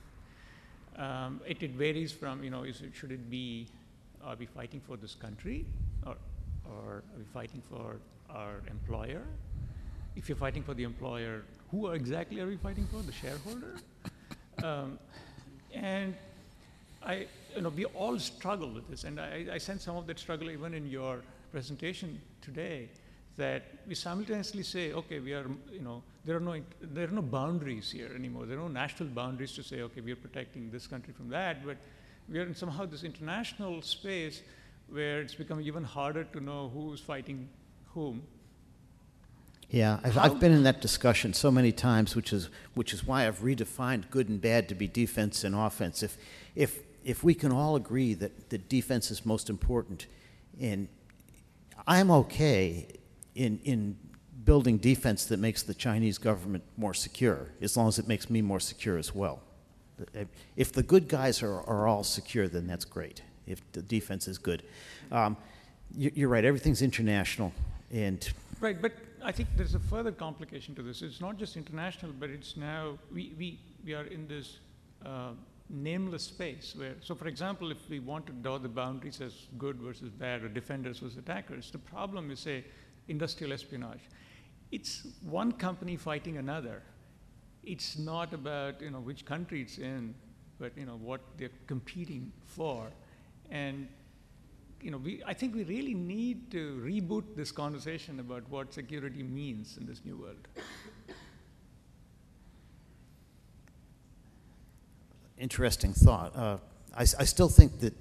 It varies from, should it be, are we fighting for this country? Or are we fighting for our employer? If you're fighting for the employer, who exactly are we fighting for? The shareholder? And we all struggle with this, and I sense some of that struggle even in your presentation today, that we simultaneously say, okay, we are, there are no boundaries here anymore. There are no national boundaries to say, okay, we are protecting this country from that, but we are in somehow this international space where it's becoming even harder to know who's fighting whom. Yeah, I've been in that discussion so many times, which is why I've redefined good and bad to be defense and offense. If we can all agree that the defense is most important, and I'm okay in building defense that makes the Chinese government more secure, as long as it makes me more secure as well. If the good guys are all secure, then that's great. If the defense is good, you're right. Everything's international, and right, but I think there's a further complication to this. It's not just international, but it's now, we are in this nameless space where, so for example, if we want to draw the boundaries as good versus bad or defenders versus attackers, the problem is, say, industrial espionage. It's one company fighting another. It's not about, which country it's in, but, what they're competing for. And I think we really need to reboot this conversation about what security means in this new world. Interesting thought. I still think that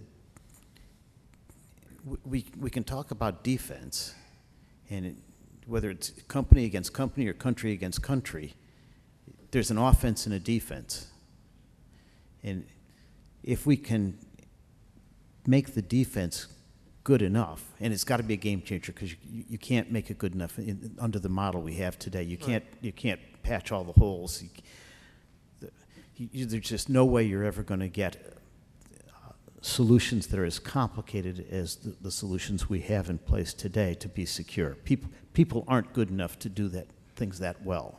we can talk about defense, and whether it's company against company or country against country, there's an offense and a defense. And if we can make the defense good enough, and it's got to be a game changer, because you can't make it good enough under the model we have today. You can't patch all the holes. There's just no way you're ever going to get solutions that are as complicated as the solutions we have in place today to be secure. People aren't good enough to do things that well.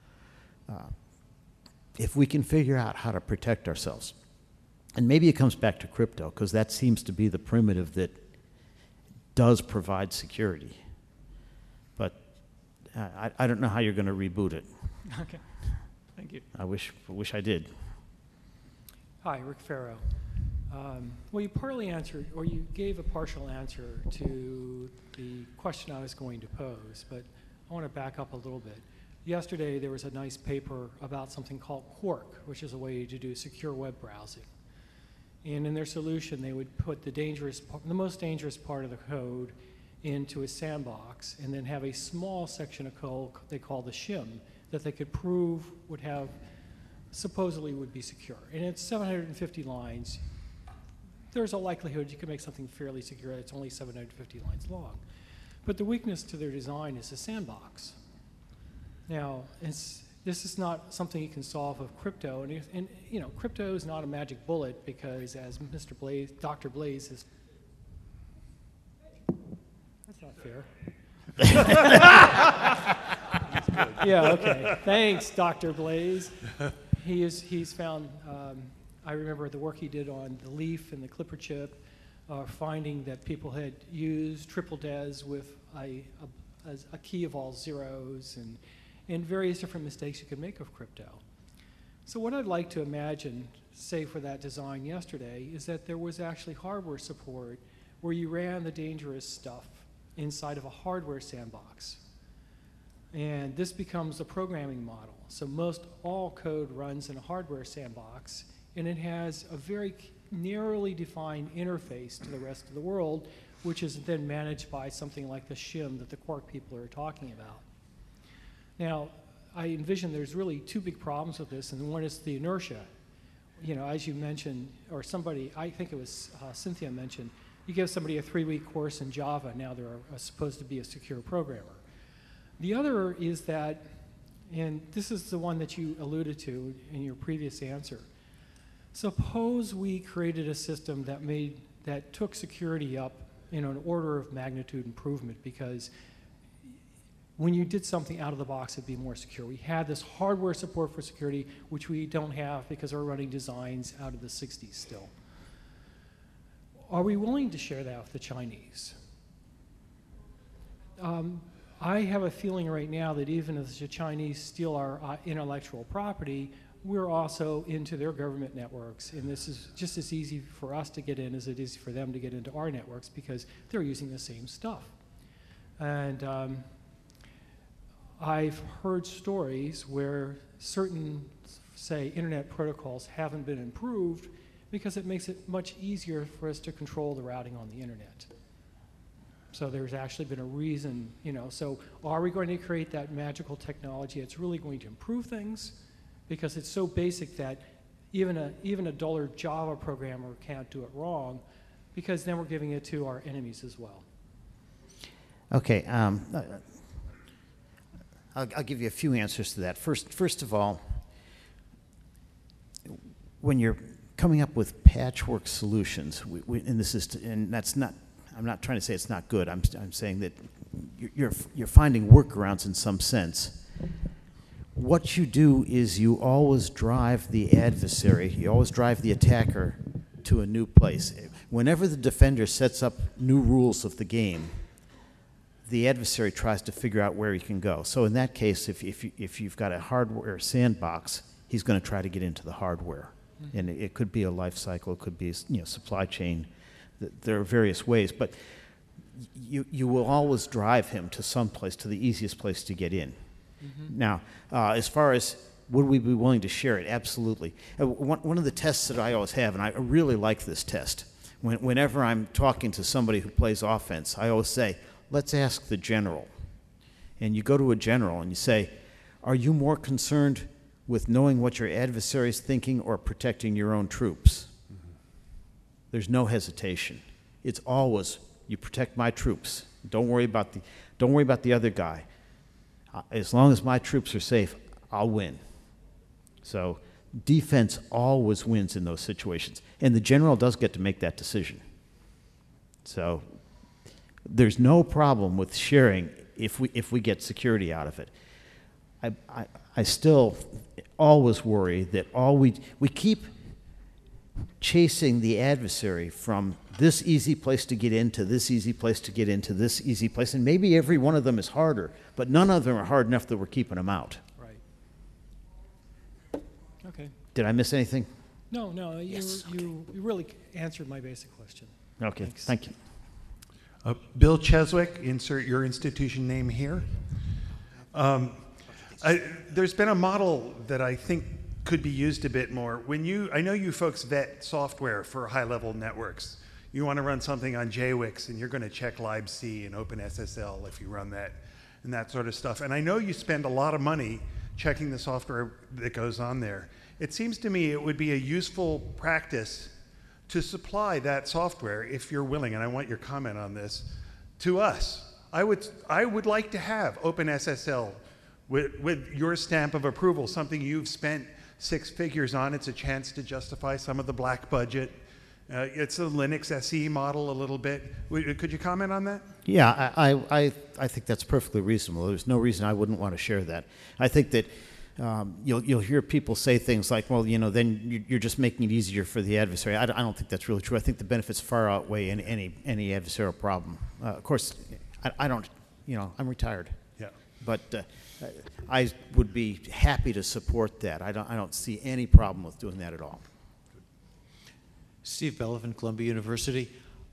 If we can figure out how to protect ourselves, and maybe it comes back to crypto, because that seems to be the primitive that does provide security. But I don't know how you're going to reboot it. Okay, thank you. I wish I did. Hi, Rick Farrow. Well, you partly answered, or you gave a partial answer to the question I was going to pose, but I want to back up a little bit. Yesterday, there was a nice paper about something called Quark, which is a way to do secure web browsing. And in their solution, they would put the most dangerous part of the code into a sandbox, and then have a small section of code they call the shim that they could prove supposedly would be secure. And it's 750 lines. there's a likelihood you can make something fairly secure that's only 750 lines long. But the weakness to their design is the sandbox. Now, this is not something you can solve with crypto, and you know, crypto is not a magic bullet because, as Dr. Blaze has, that's not fair. Yeah, okay. Thanks, Dr. Blaze. He's found. I remember the work he did on the Leaf and the Clipper chip, finding that people had used triple DES with a key of all zeros and various different mistakes you could make of crypto. So what I'd like to imagine, say for that design yesterday, is that there was actually hardware support where you ran the dangerous stuff inside of a hardware sandbox. And this becomes a programming model. So most all code runs in a hardware sandbox, and it has a very narrowly defined interface to the rest of the world, which is then managed by something like the shim that the Quark people are talking about. Now, I envision there's really two big problems with this, and one is the inertia. You know, as you mentioned, or somebody, I think it was Cynthia mentioned, you give somebody a 3-week course in Java, now they're supposed to be a secure programmer. The other is that, and this is the one that you alluded to in your previous answer, suppose we created a system that took security up in an order of magnitude improvement, because when you did something out of the box, it'd be more secure. We had this hardware support for security, which we don't have because we're running designs out of the 60s still. Are we willing to share that with the Chinese? I have a feeling right now that even if the Chinese steal our intellectual property, we're also into their government networks, and this is just as easy for us to get in as it is for them to get into our networks because they're using the same stuff. And I've heard stories where certain, say, internet protocols haven't been improved because it makes it much easier for us to control the routing on the internet. So there's actually been a reason, you know, so are we going to create that magical technology that's really going to improve things? Because it's so basic that even a duller Java programmer can't do it wrong, because then we're giving it to our enemies as well. Okay, I'll give you a few answers to that. First of all, when you're coming up with patchwork solutions, and this is, and that's not, I'm not trying to say it's not good. I'm saying that you're finding workarounds in some sense. What you do is you always drive the adversary, you always drive the attacker to a new place. Whenever the defender sets up new rules of the game, the adversary tries to figure out where he can go. So in that case, if you've got a hardware sandbox, he's going to try to get into the hardware. Mm-hmm. And it could be a life cycle, it could be, you know, supply chain. There are various ways, but you will always drive him to some place, to the easiest place to get in. Mm-hmm. Now, as far as would we be willing to share it, absolutely. One of the tests that I always have, and I really like this test, whenever I'm talking to somebody who plays offense, I always say, let's ask the general. And you go to a general and you say, are you more concerned with knowing what your adversary is thinking or protecting your own troops? Mm-hmm. There's no hesitation. It's always, you protect my troops. Don't worry about the other guy. As long as my troops are safe, I'll win. So defense always wins in those situations. And the general does get to make that decision. So there's no problem with sharing if we get security out of it. I still always worry that we keep chasing the adversary from this easy place to get into, this easy place to get into, this easy place, and maybe every one of them is harder, but none of them are hard enough that we're keeping them out. Right. Okay. Did I miss anything? No, Yes, you really answered my basic question. Okay, Thanks. Thank you. Bill Cheswick, insert your institution name here. There's been a model that I think could be used a bit more. I know you folks vet software for high-level networks. You want to run something on JWix, and you're going to check libc and OpenSSL if you run that, and that sort of stuff. And I know you spend a lot of money checking the software that goes on there. It seems to me it would be a useful practice to supply that software, if you're willing, and I want your comment on this, to us. I would like to have OpenSSL with your stamp of approval, something you've spent 6 figures on. It's a chance to justify some of the black budget. It's a Linux SE model a little bit. Could you comment on that? Yeah, I think that's perfectly reasonable. There's no reason I wouldn't want to share that. I think that you'll hear people say things like, well, then you're just making it easier for the adversary. I don't think that's really true. I think the benefits far outweigh any adversarial problem. Of course, I don't, I'm retired. Yeah. But I would be happy to support that. I don't see any problem with doing that at all. Steve Bellivan, Columbia University.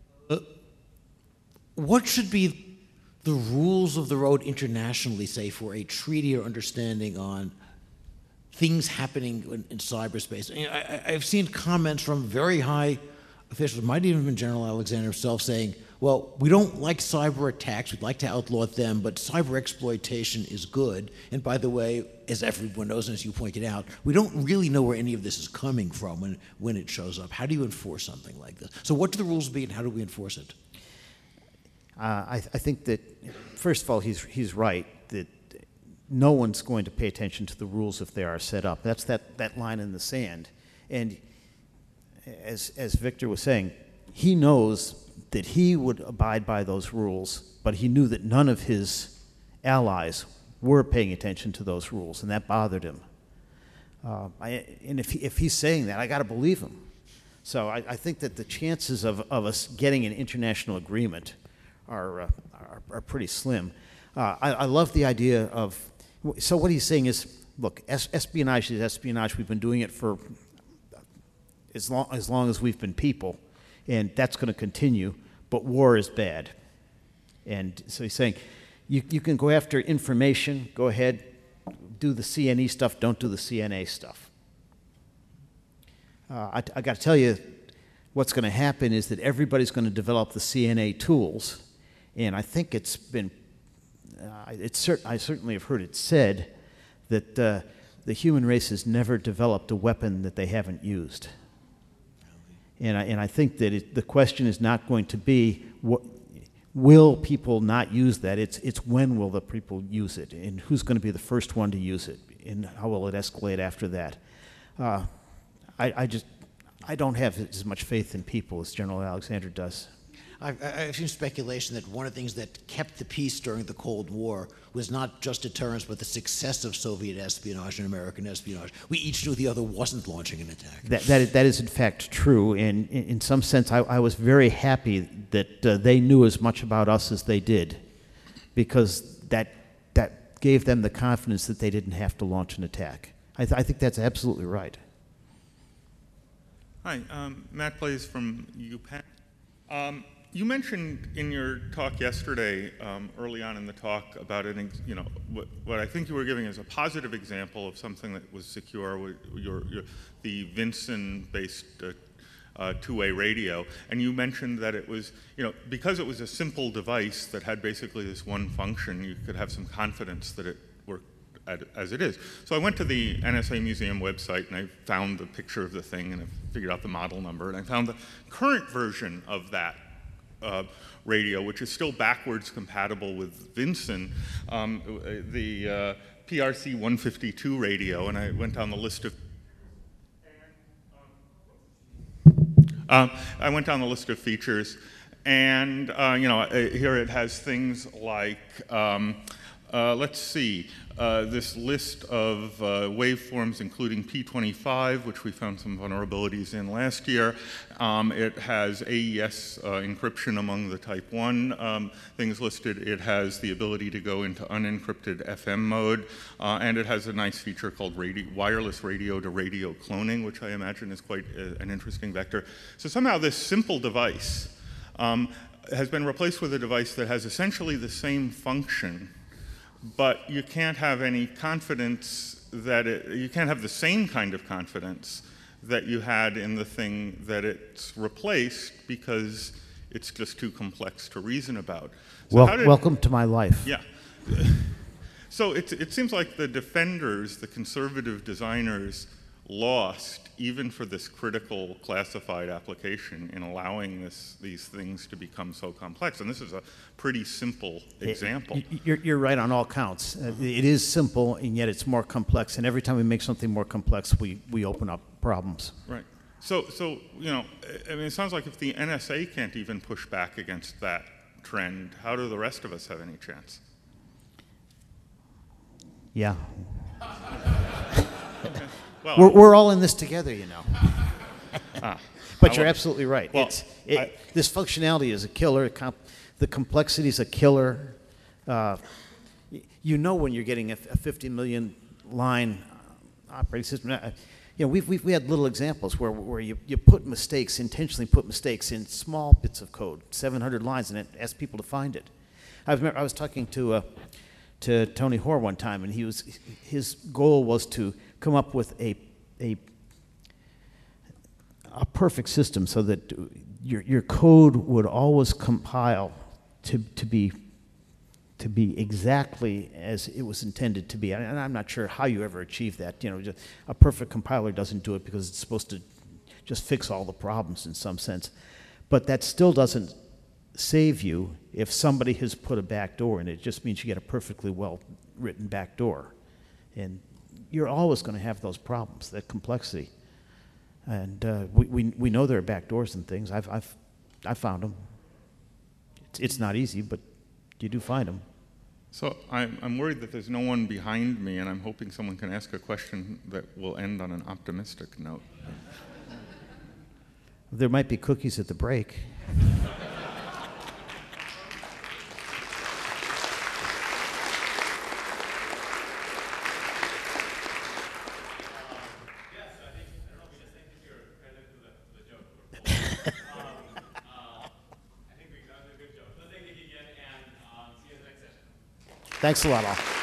What should be the rules of the road internationally, say, for a treaty or understanding on things happening in cyberspace? I've seen comments from very high officials, might even have been General Alexander himself, saying, well, we don't like cyber attacks, we'd like to outlaw them, but cyber exploitation is good. And by the way, as everyone knows, and as you pointed out, we don't really know where any of this is coming from when it shows up. How do you enforce something like this? So what do the rules be, and how do we enforce it? I think that, first of all, he's right, that no one's going to pay attention to the rules if they are set up. That's that line in the sand. And as Victor was saying, he knows that he would abide by those rules, but he knew that none of his allies were paying attention to those rules, and that bothered him. And if he's saying that, I got to believe him. So I think that the chances of us getting an international agreement are pretty slim. I love the idea of, so what he's saying is, look, espionage is espionage. We've been doing it for as long as we've been people, and that's going to continue, but war is bad. And so he's saying, you can go after information, go ahead, do the CNE stuff, don't do the CNA stuff. I got to tell you, what's going to happen is that everybody's going to develop the CNA tools, and I think it's been, I certainly have heard it said that the human race has never developed a weapon that they haven't used. And I think that the question is not going to be, will people not use that? It's when will the people use it, and who's going to be the first one to use it, and how will it escalate after that? I don't have as much faith in people as General Alexander does. I've seen speculation that one of the things that kept the peace during the Cold War was not just deterrence, but the success of Soviet espionage and American espionage. We each knew the other wasn't launching an attack. That is in fact true, and in some sense I was very happy that they knew as much about us as they did, because that gave them the confidence that they didn't have to launch an attack. I think that's absolutely right. Hi, Matt Blaze from UPenn. You mentioned in your talk yesterday, early on in the talk, about what I think you were giving as a positive example of something that was secure, the Vinson-based two-way radio, and you mentioned that it was, because it was a simple device that had basically this one function, you could have some confidence that it worked as it is. So I went to the NSA Museum website and I found the picture of the thing and I figured out the model number, and I found the current version of that radio, which is still backwards compatible with Vinson, the PRC 152 radio, and I went down the list of features, and here it has things like, let's see, this list of waveforms, including P25, which we found some vulnerabilities in last year. It has AES encryption among the type 1 things listed. It has the ability to go into unencrypted FM mode, and it has a nice feature called wireless radio-to-radio cloning, which I imagine is quite an interesting vector. So somehow this simple device has been replaced with a device that has essentially the same function, but you can't have any confidence that you can't have the same kind of confidence that you had in the thing that it's replaced, because it's just too complex to reason about. So welcome to my life. Yeah. So it seems like the defenders, the conservative designers, lost, even for this critical classified application, in allowing these things to become so complex. And this is a pretty simple example. You're right on all counts. It is simple, and yet it's more complex. And every time we make something more complex, we open up problems. Right. So you know, I mean, it sounds like if the NSA can't even push back against that trend, how do the rest of us have any chance? Yeah. Well, We're all in this together, you know. But you're well, absolutely right. well, This functionality is a killer. The complexity is a killer. You know when you're getting a 50 million line operating system. You know, we had little examples where you put mistakes, intentionally put mistakes in small bits of code, 700 lines, and it asked people to find it. I was talking to Tony Hoare one time, and his goal was to come up with a perfect system so that your code would always compile to be exactly as it was intended to be. And I'm not sure how you ever achieve that. You know, just a perfect compiler doesn't do it because it's supposed to just fix all the problems in some sense. But that still doesn't save you if somebody has put a backdoor in it. It just means you get a perfectly well-written backdoor. And you're always going to have those problems, that complexity. And we know there are backdoors and things. I've found them. It's not easy, but you do find them. So I'm worried that there's no one behind me, and I'm hoping someone can ask a question that will end on an optimistic note. There might be cookies at the break. Thanks a lot, all.